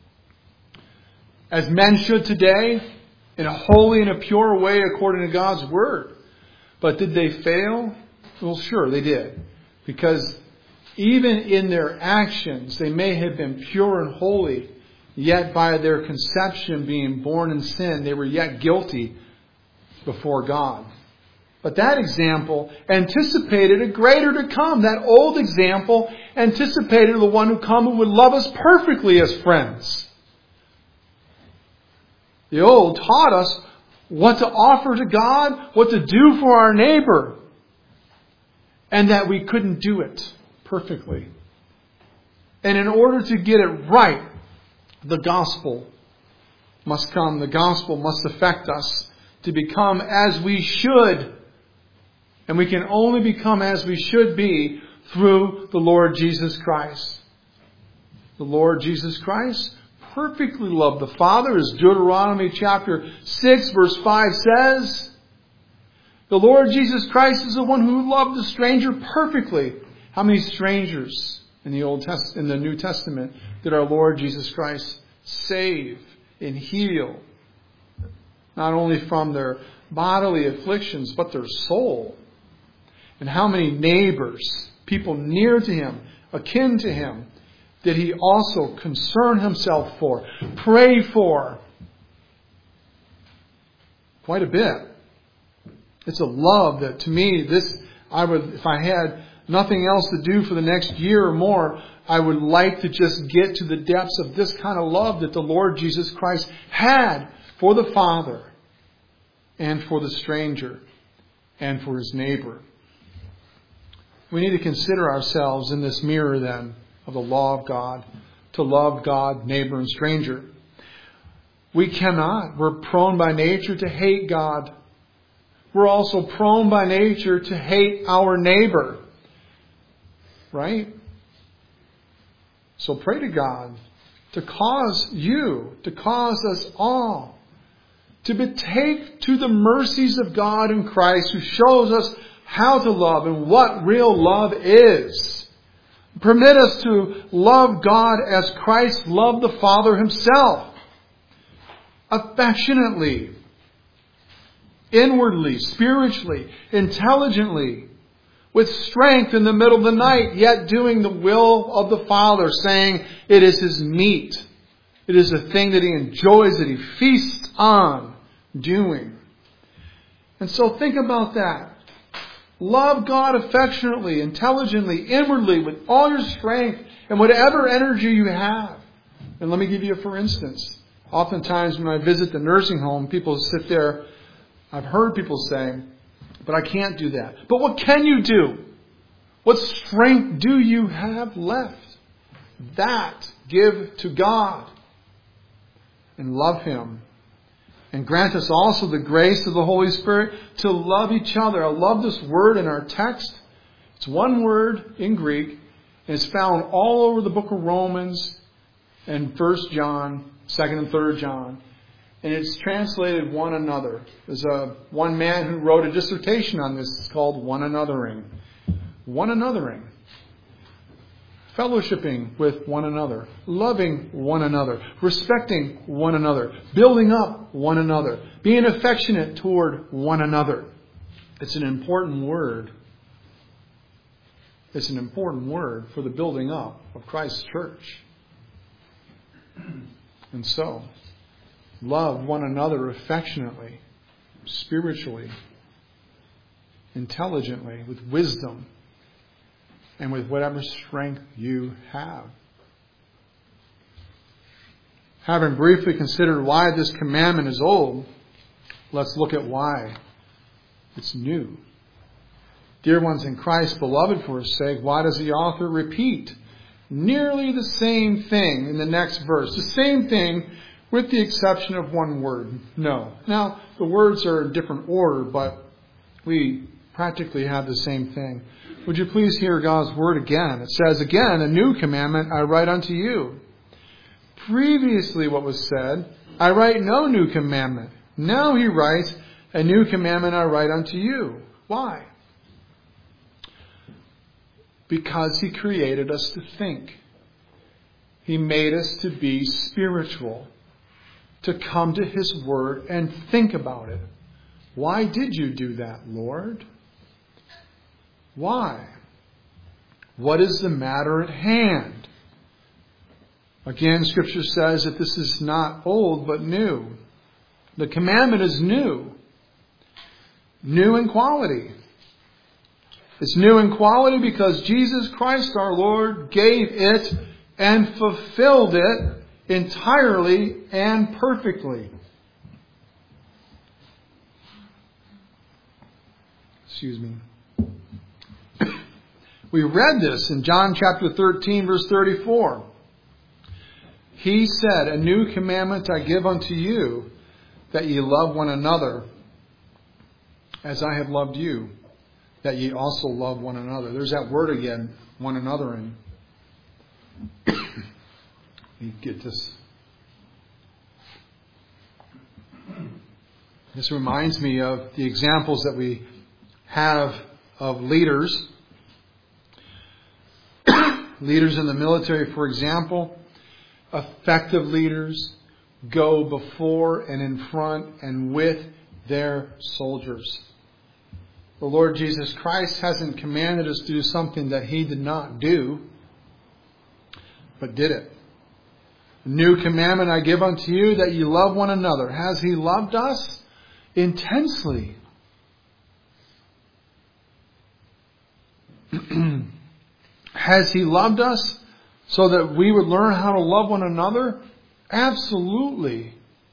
as men should today, in a holy and a pure way according to God's Word. But did they fail? Well, sure, they did. Because even in their actions, they may have been pure and holy, yet by their conception being born in sin, they were yet guilty before God. But that example anticipated a greater to come. That old example anticipated the one who come who would love us perfectly as friends. The old taught us what to offer to God, what to do for our neighbor, and that we couldn't do it perfectly. And in order to get it right, the gospel must come. The gospel must affect us to become as we should. And we can only become as we should be through the Lord Jesus Christ. The Lord Jesus Christ perfectly loved the Father, as Deuteronomy chapter 6 verse 5 says. The Lord Jesus Christ is the one who loved the stranger perfectly. How many strangers in the New Testament did our Lord Jesus Christ save and heal? Not only from their bodily afflictions, but their soul. And how many neighbors, people near to Him, akin to Him, did He also concern Himself for, pray for? Quite a bit. It's a love that, to me, if I had nothing else to do for the next year or more, I would like to just get to the depths of this kind of love that the Lord Jesus Christ had for the Father and for the stranger and for His neighbor. We need to consider ourselves in this mirror then of the law of God, to love God, neighbor, and stranger. We cannot. We're prone by nature to hate God. We're also prone by nature to hate our neighbor. Right? So pray to God to cause us all to betake to the mercies of God in Christ, who shows us how to love and what real love is. Permit us to love God as Christ loved the Father Himself. Affectionately, inwardly, spiritually, intelligently, with strength in the middle of the night, yet doing the will of the Father, saying it is His meat. It is a thing that He enjoys, that He feasts on doing. And so think about that. Love God affectionately, intelligently, inwardly, with all your strength and whatever energy you have. And let me give you a for instance. Oftentimes when I visit the nursing home, people sit there. I've heard people say, but I can't do that. But what can you do? What strength do you have left? That give to God and love Him. And grant us also the grace of the Holy Spirit to love each other. I love this word in our text. It's one word in Greek, and it's found all over the book of Romans and 1 John, 2nd and 3rd John. And it's translated one another. There's one man who wrote a dissertation on this. It's called one anothering. One anothering. Fellowshipping with one another. Loving one another. Respecting one another. Building up one another. Being affectionate toward one another. It's an important word. It's an important word for the building up of Christ's church. And so, love one another affectionately, spiritually, intelligently, with wisdom, and with whatever strength you have. Having briefly considered why this commandment is old, let's look at why it's new. Dear ones in Christ, beloved for His sake, why does the author repeat nearly the same thing in the next verse? The same thing with the exception of one word, no. Now, the words are in different order, but we practically have the same thing. Would you please hear God's word again? It says, again, a new commandment I write unto you. Previously what was said, I write no new commandment. Now He writes, a new commandment I write unto you. Why? Because He created us to think. He made us to be spiritual, to come to His Word and think about it. Why did you do that, Lord? Why? What is the matter at hand? Again, Scripture says that this is not old but new. The commandment is new. New in quality. It's new in quality because Jesus Christ our Lord gave it and fulfilled it entirely and perfectly. Excuse me. We read this in John chapter 13, verse 34. He said, a new commandment I give unto you, that ye love one another as I have loved you, that ye also love one another. There's that word again, one another. And you get this. This reminds me of the examples that we have of leaders. Leaders in the military, for example, effective leaders go before and in front and with their soldiers. The Lord Jesus Christ hasn't commanded us to do something that He did not do, but did it. A new commandment I give unto you, that ye love one another. Has He loved us? Intensely. Has He loved us so that we would learn how to love one another? Absolutely.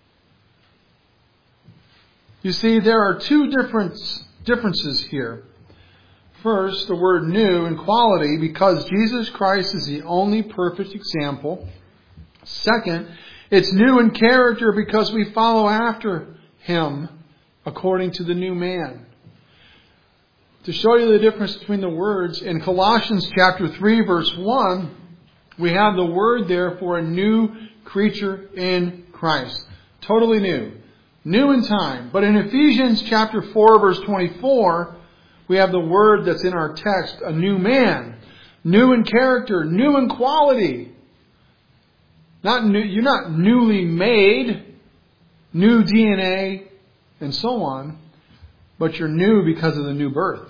You see, there are two differences here. First, the word new in quality, because Jesus Christ is the only perfect example. Second, it's new in character because we follow after Him according to the new man. To show you the difference between the words, in Colossians chapter 3, verse 1, we have the word there for a new creature in Christ. Totally new. New in time. But in Ephesians chapter 4, verse 24, we have the word that's in our text, a new man. New in character, new in quality. Not new, you're not newly made, new DNA, and so on, but you're new because of the new birth.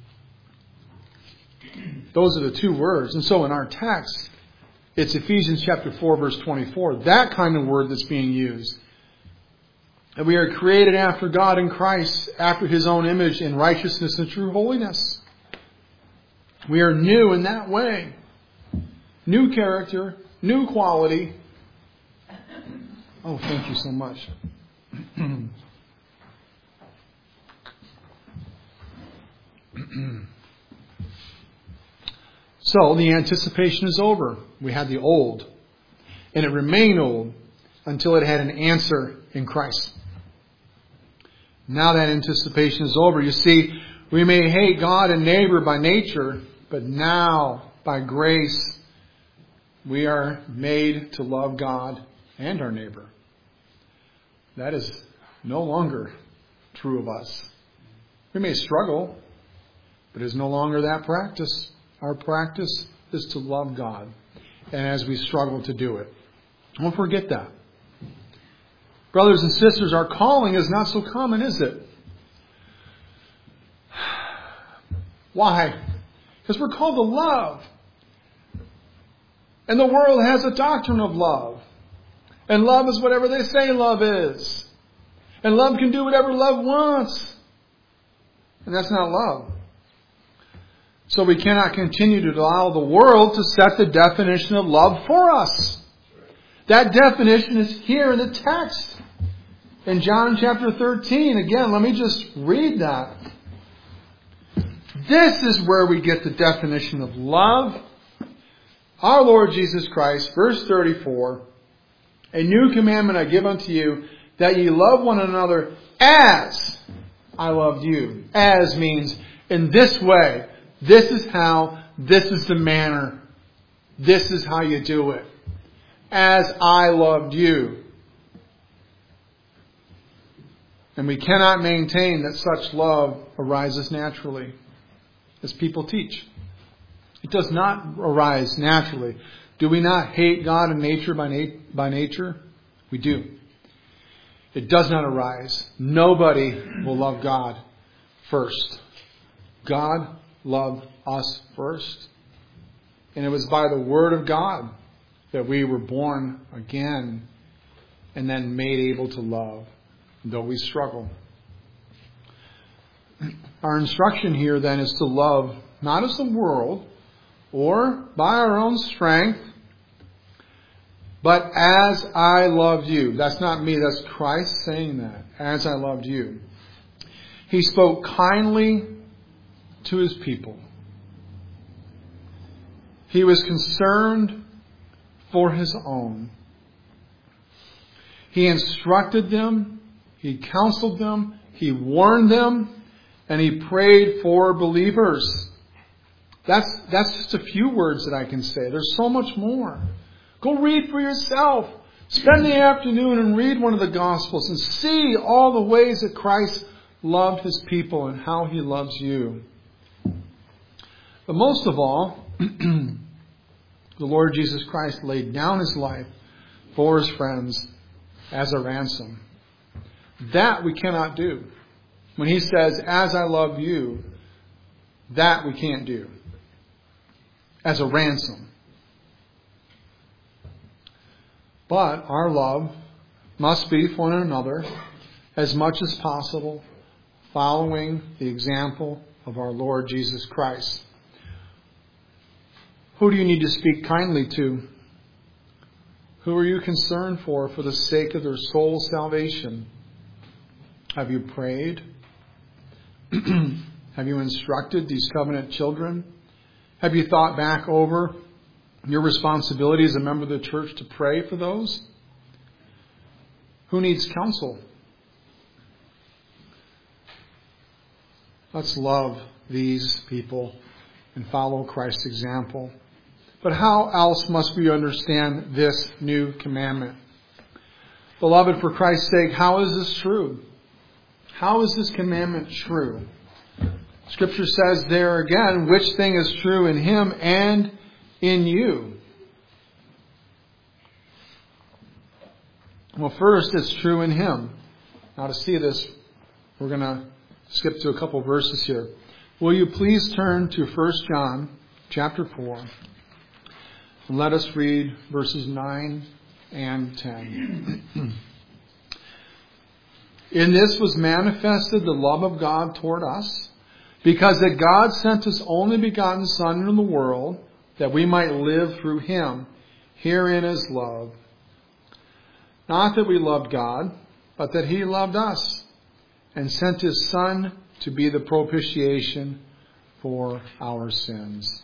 Those are the two words. And so in our text, it's Ephesians chapter 4, verse 24. That kind of word that's being used. And we are created after God in Christ, after His own image in righteousness and true holiness. We are new in that way. New character, new quality. Oh, thank you so much. So the anticipation is over. We had the old. And it remained old until it had an answer in Christ. Now that anticipation is over. You see, we may hate God and neighbor by nature, but now, by grace, we are made to love God and our neighbor. That is no longer true of us. We may struggle, but it is no longer that practice. Our practice is to love God, and as we struggle to do it. Don't forget that. Brothers and sisters, our calling is not so common, is it? Why? Because we're called to love. And the world has a doctrine of love. And love is whatever they say love is. And love can do whatever love wants. And that's not love. So we cannot continue to allow the world to set the definition of love for us. That definition is here in the text. In John chapter 13, again, let me just read that. This is where we get the definition of love. Our Lord Jesus Christ, verse 34, a new commandment I give unto you, that ye love one another as I loved you. As means in this way. This is how. This is the manner. This is how you do it. As I loved you. And we cannot maintain that such love arises naturally, as people teach. It does not arise naturally. Do we not hate God and nature by nature? We do. It does not arise. Nobody will love God first. God loved us first. And it was by the Word of God that we were born again and then made able to love, though we struggle. Our instruction here then is to love not as the world or by our own strength, but as I loved you. That's not me, that's Christ saying that. As I loved you. He spoke kindly to His people. He was concerned for His own. He instructed them. He counseled them. He warned them. And He prayed for believers. That's just a few words that I can say. There's so much more. Go read for yourself. Spend the afternoon and read one of the Gospels and see all the ways that Christ loved His people and how He loves you. But most of all, the Lord Jesus Christ laid down His life for His friends as a ransom. That we cannot do. When He says, as I love you, that we can't do. As a ransom. But our love must be for one another as much as possible, following the example of our Lord Jesus Christ. Who do you need to speak kindly to? Who are you concerned for the sake of their soul's salvation? Have you prayed? Have you instructed these covenant children? Have you thought back over your responsibility as a member of the church to pray for those? Who needs counsel? Let's love these people and follow Christ's example. But how else must we understand this new commandment? Beloved, for Christ's sake, how is this true? How is this commandment true? Scripture says there again, which thing is true in Him and in you? Well, first, it's true in Him. Now, to see this, we're going to skip to a couple verses here. Will you please turn to 1 John chapter 4 and let us read verses 9 and 10. In this was manifested the love of God toward us, because that God sent His only begotten Son into the world, that we might live through Him. Herein is love. Not that we loved God, but that He loved us, and sent His Son to be the propitiation for our sins.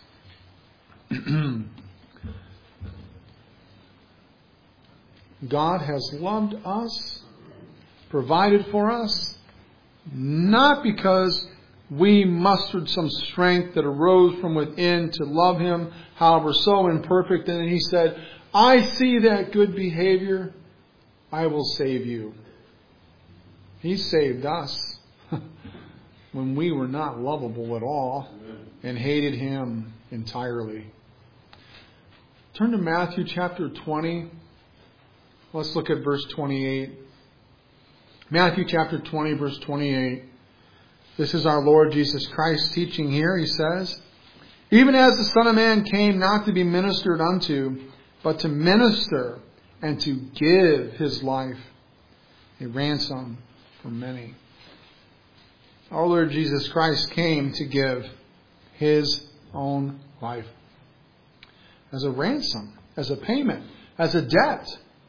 God has loved us, provided for us, not because we mustered some strength that arose from within to love Him, however so imperfect, and then He said, I see that good behavior, I will save you. He saved us when we were not lovable at all and hated Him entirely. Turn to Matthew chapter 20. Let's look at verse 28. Matthew chapter 20, verse 28. This is our Lord Jesus Christ teaching here. He says, even as the Son of Man came not to be ministered unto, but to minister and to give His life a ransom for many. Our Lord Jesus Christ came to give His own life as a ransom, as a payment, as a debt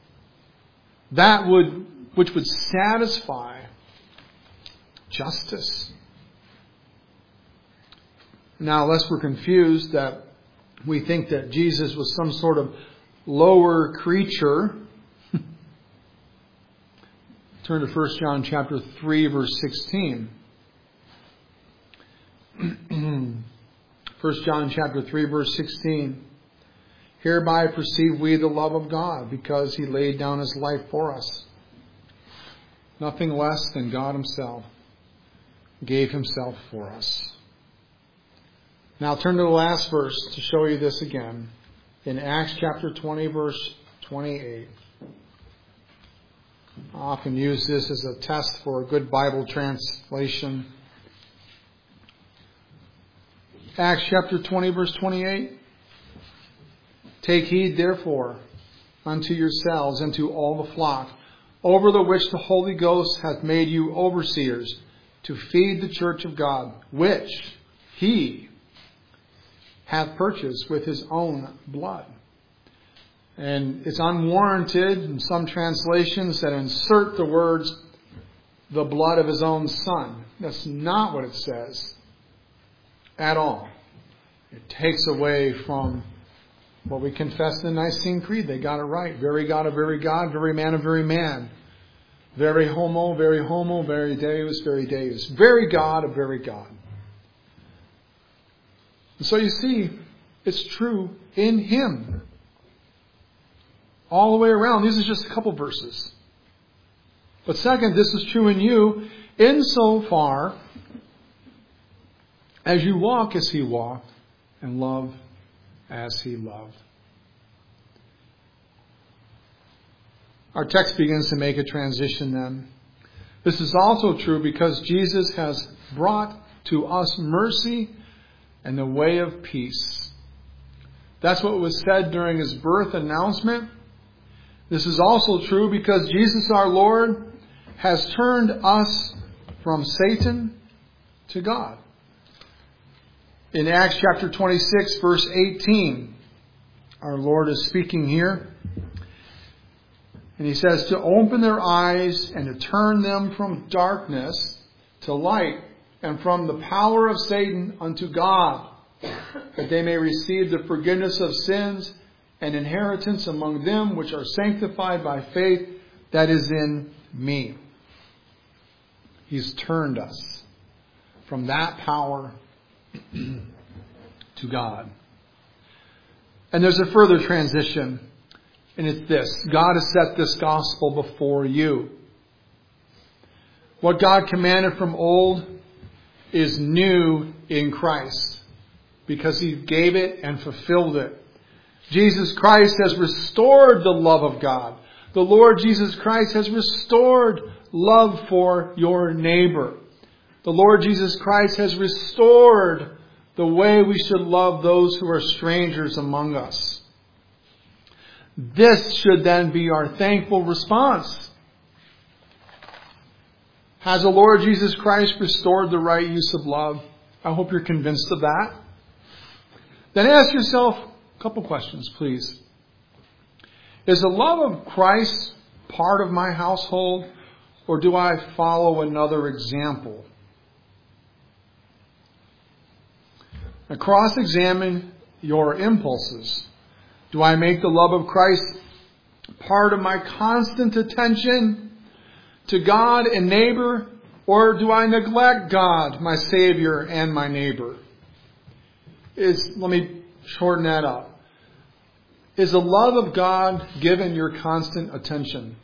that which would satisfy justice. Now, lest we're confused that we think that Jesus was some sort of lower creature, turn to 1 John chapter 3, verse 16. 1 John chapter 3, verse 16. Hereby perceive we the love of God, because He laid down His life for us. Nothing less than God Himself gave Himself for us. Now turn to the last verse to show you this again. In Acts chapter 20, verse 28. I often use this as a test for a good Bible translation. Acts chapter 20, verse 28. Take heed, therefore, unto yourselves and to all the flock, over the which the Holy Ghost hath made you overseers, to feed the church of God, which He hath purchased with His own blood. And it's unwarranted in some translations that insert the words, the blood of His own Son. That's not what it says at all. It takes away from what we confess in the Nicene Creed. They got it right. Very God of very God, very man of very man. Very homo, very deus, very deus. Very God of very God. And so you see, it's true in Him. All the way around. These are just a couple verses. But second, this is true in you insofar as you walk as He walked and love as He loved. Our text begins to make a transition then. This is also true because Jesus has brought to us mercy and the way of peace. That's what was said during His birth announcement. This is also true because Jesus our Lord has turned us from Satan to God. In Acts chapter 26, verse 18, our Lord is speaking here. And He says, to open their eyes and to turn them from darkness to light, and from the power of Satan unto God, that they may receive the forgiveness of sins and inheritance among them which are sanctified by faith that is in me. He's turned us from that power to God. And there's a further transition, and it's this. God has set this gospel before you. What God commanded from old is new in Christ, because He gave it and fulfilled it. Jesus Christ has restored the love of God. The Lord Jesus Christ has restored love for your neighbor. The Lord Jesus Christ has restored the way we should love those who are strangers among us. This should then be our thankful response. Has the Lord Jesus Christ restored the right use of love? I hope you're convinced of that. Then ask yourself a couple questions, please. Is the love of Christ part of my household, or do I follow another example? Now, cross-examine your impulses. Do I make the love of Christ part of my constant attention to God and neighbor, or do I neglect God, my Savior, and my neighbor? Let me shorten that up. Is the love of God given your constant attention?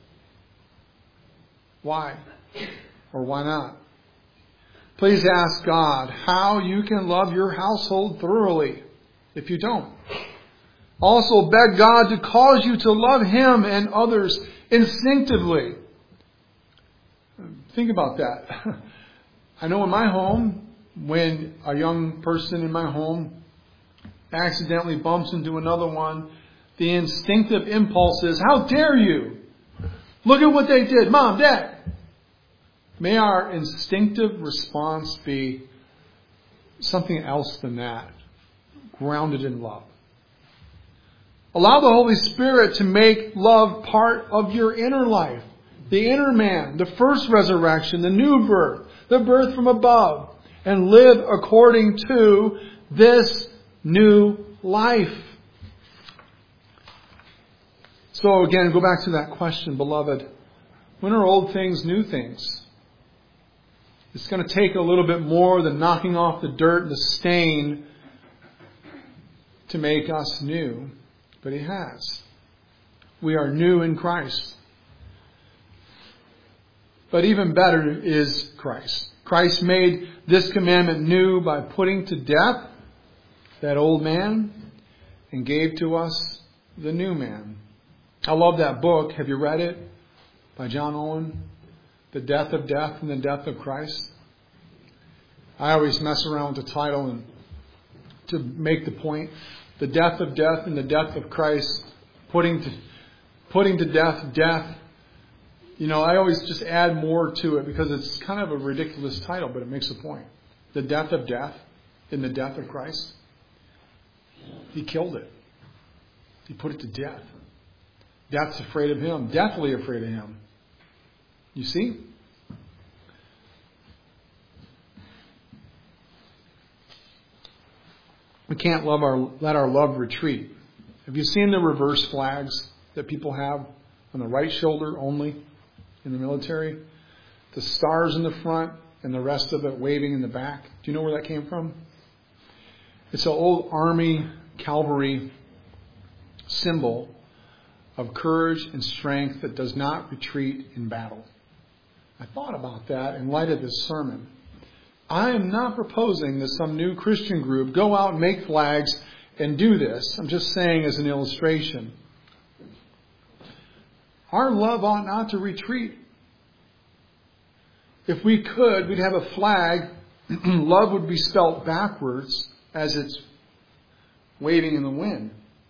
Why? Or why not? Please ask God how you can love your household thoroughly if you don't. Also beg God to cause you to love Him and others instinctively. Think about that. I know in my home, when a young person in my home accidentally bumps into another one, the instinctive impulse is, how dare you? Look at what they did. Mom, Dad. May our instinctive response be something else than that, grounded in love. Allow the Holy Spirit to make love part of your inner life. The inner man, the first resurrection, the new birth, the birth from above. And live according to this new life. So again, go back to that question, beloved. When are old things new things? It's going to take a little bit more than knocking off the dirt and the stain to make us new. But He has. We are new in Christ. But even better is Christ. Christ made this commandment new by putting to death that old man and gave to us the new man. I love that book. Have you read it? By John Owen. The Death of Death and the Death of Christ. I always mess around with the title and to make the point. The death of death and the death of Christ. Putting to death death. You know, I always just add more to it because it's kind of a ridiculous title, but it makes a point. The death of death in the death of Christ. He killed it. He put it to death. Death's afraid of Him. Deathly afraid of Him. You see? We can't let our love retreat. Have you seen the reverse flags that people have on the right shoulder only in the military? The stars in the front and the rest of it waving in the back. Do you know where that came from? It's an old Army cavalry symbol of courage and strength that does not retreat in battle. I thought about that in light of this sermon. I am not proposing that some new Christian group go out and make flags and do this. I'm just saying as an illustration. Our love ought not to retreat. If we could, we'd have a flag. Love would be spelt backwards as it's waving in the wind.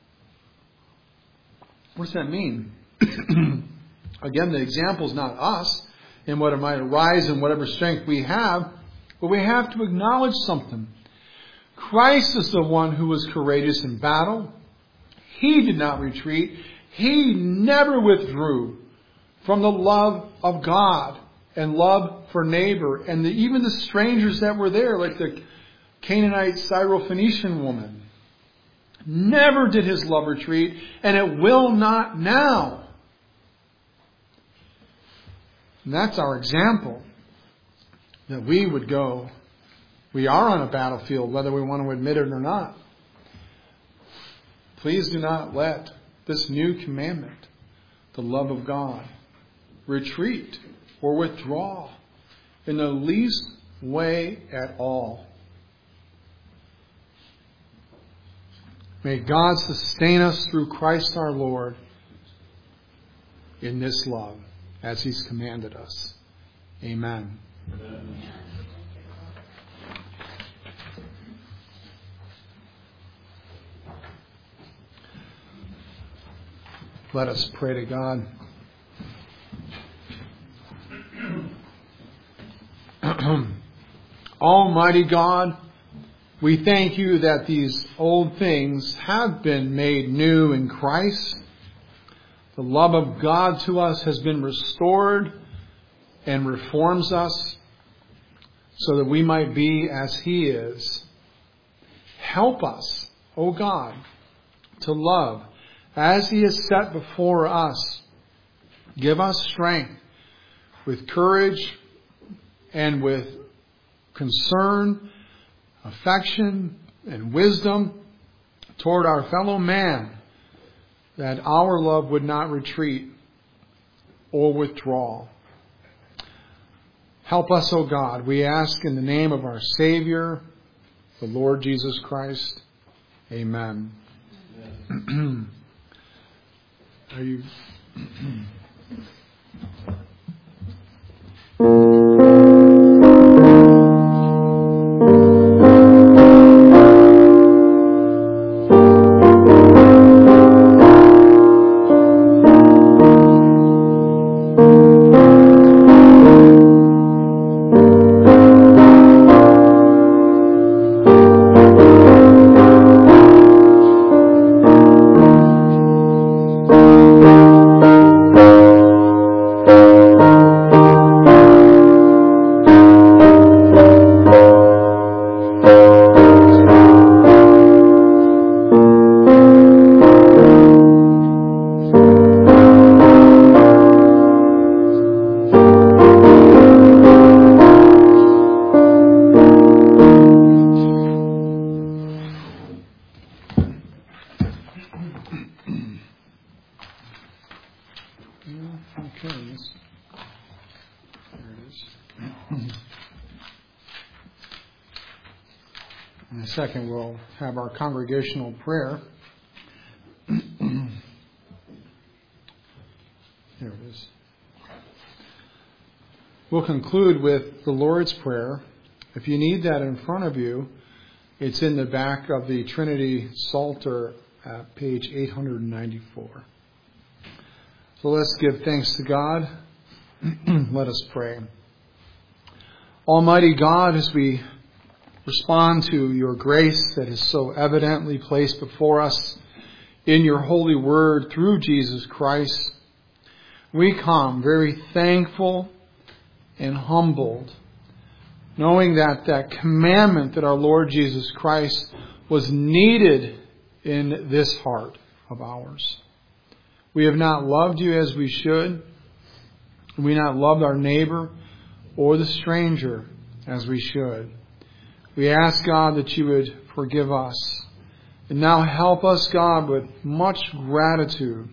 What does that mean? Again, the example is not us and what it might arise in whatever strength we have, but we have to acknowledge something. Christ is the one who was courageous in battle. He did not retreat. He never withdrew from the love of God and love for neighbor and even the strangers that were there, like the Canaanite Syrophoenician woman. Never did His love retreat, and it will not now. And that's our example. That we would go. We are on a battlefield, whether we want to admit it or not. Please do not let this new commandment, the love of God, retreat or withdraw in the least way at all. May God sustain us through Christ our Lord in this love as He's commanded us. Amen. Amen. Let us pray to God. Almighty God, we thank You that these old things have been made new in Christ. The love of God to us has been restored and reforms us so that we might be as He is. Help us, O God, to love as He has set before us. Give us strength with courage and with concern, affection, and wisdom toward our fellow man, that our love would not retreat or withdraw. Help us, O God, we ask in the name of our Savior, the Lord Jesus Christ. Amen. Amen. Are you... Corinthians. There it is. In a second, we'll have our congregational prayer. There it is. We'll conclude with the Lord's Prayer. If you need that in front of you, it's in the back of the Trinity Psalter at page 894. So let's give thanks to God. Let us pray. Almighty God, as we respond to your grace that is so evidently placed before us in your holy word through Jesus Christ, we come very thankful and humbled, knowing that that commandment that our Lord Jesus Christ was needed in this heart of ours. We have not loved you as we should. We have not loved our neighbor or the stranger as we should. We ask, God, that you would forgive us. And now help us, God, with much gratitude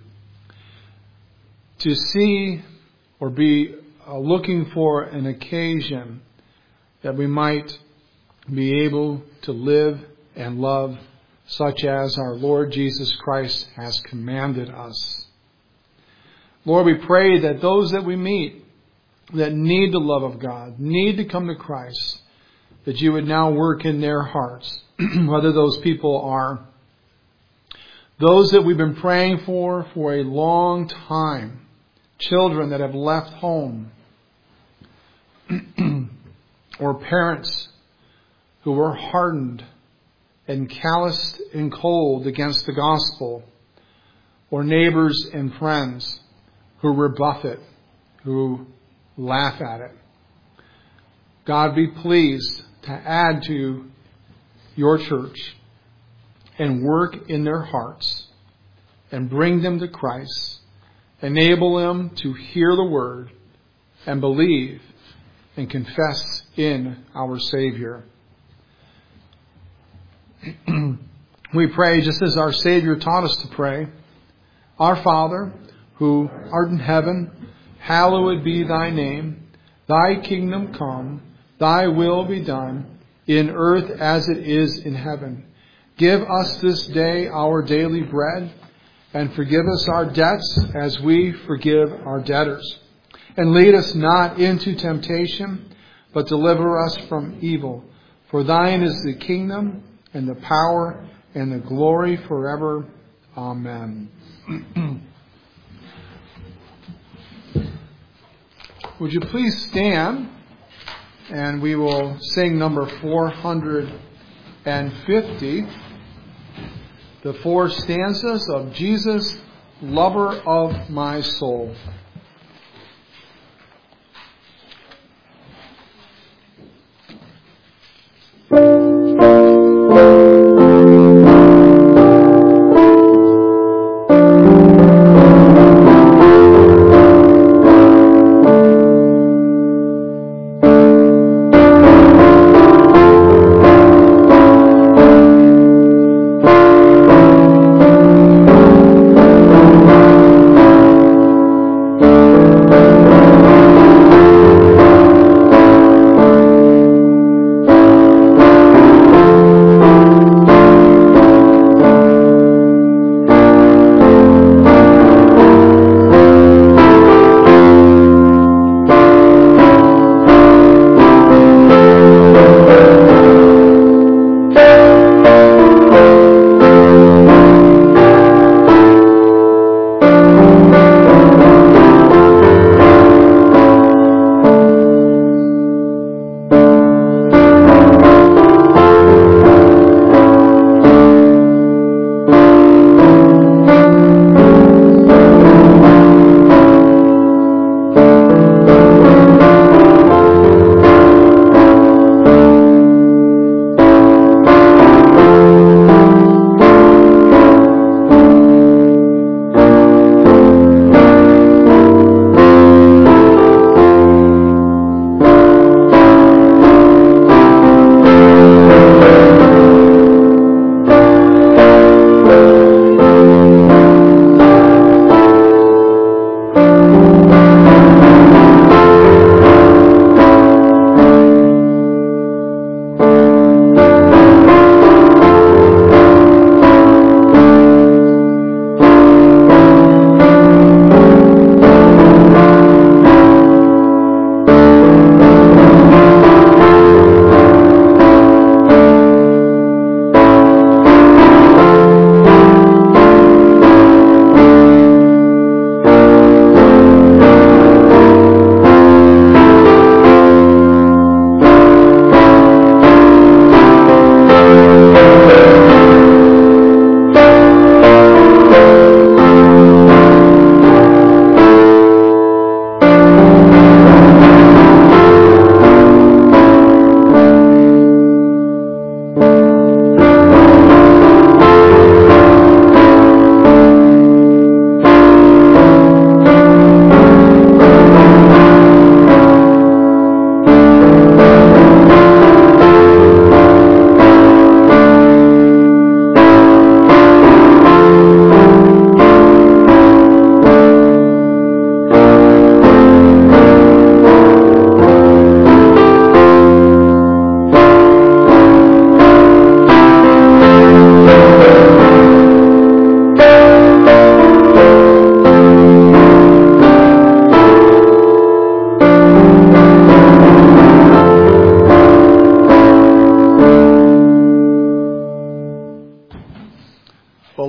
to see or be looking for an occasion that we might be able to live and love such as our Lord Jesus Christ has commanded us. Lord, we pray that those that we meet that need the love of God, need to come to Christ, that you would now work in their hearts, whether those people are those that we've been praying for a long time, children that have left home, or parents who were hardened and calloused and cold against the gospel, or neighbors and friends who rebuff it, who laugh at it. God, be pleased to add to your church and work in their hearts and bring them to Christ. Enable them to hear the word and believe and confess in our Savior. We pray just as our Savior taught us to pray. Our Father, who art in heaven, hallowed be thy name. Thy kingdom come, thy will be done, in earth as it is in heaven. Give us this day our daily bread, and forgive us our debts as we forgive our debtors. And lead us not into temptation, but deliver us from evil. For thine is the kingdom, and the power, and the glory forever. Amen. Would you please stand, and we will sing number 450, the 4 stanzas of Jesus, Lover of My Soul.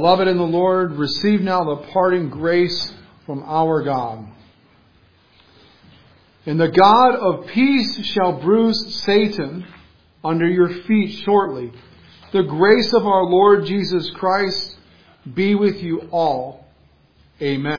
Beloved in the Lord, receive now the parting grace from our God. And the God of peace shall bruise Satan under your feet shortly. The grace of our Lord Jesus Christ be with you all. Amen.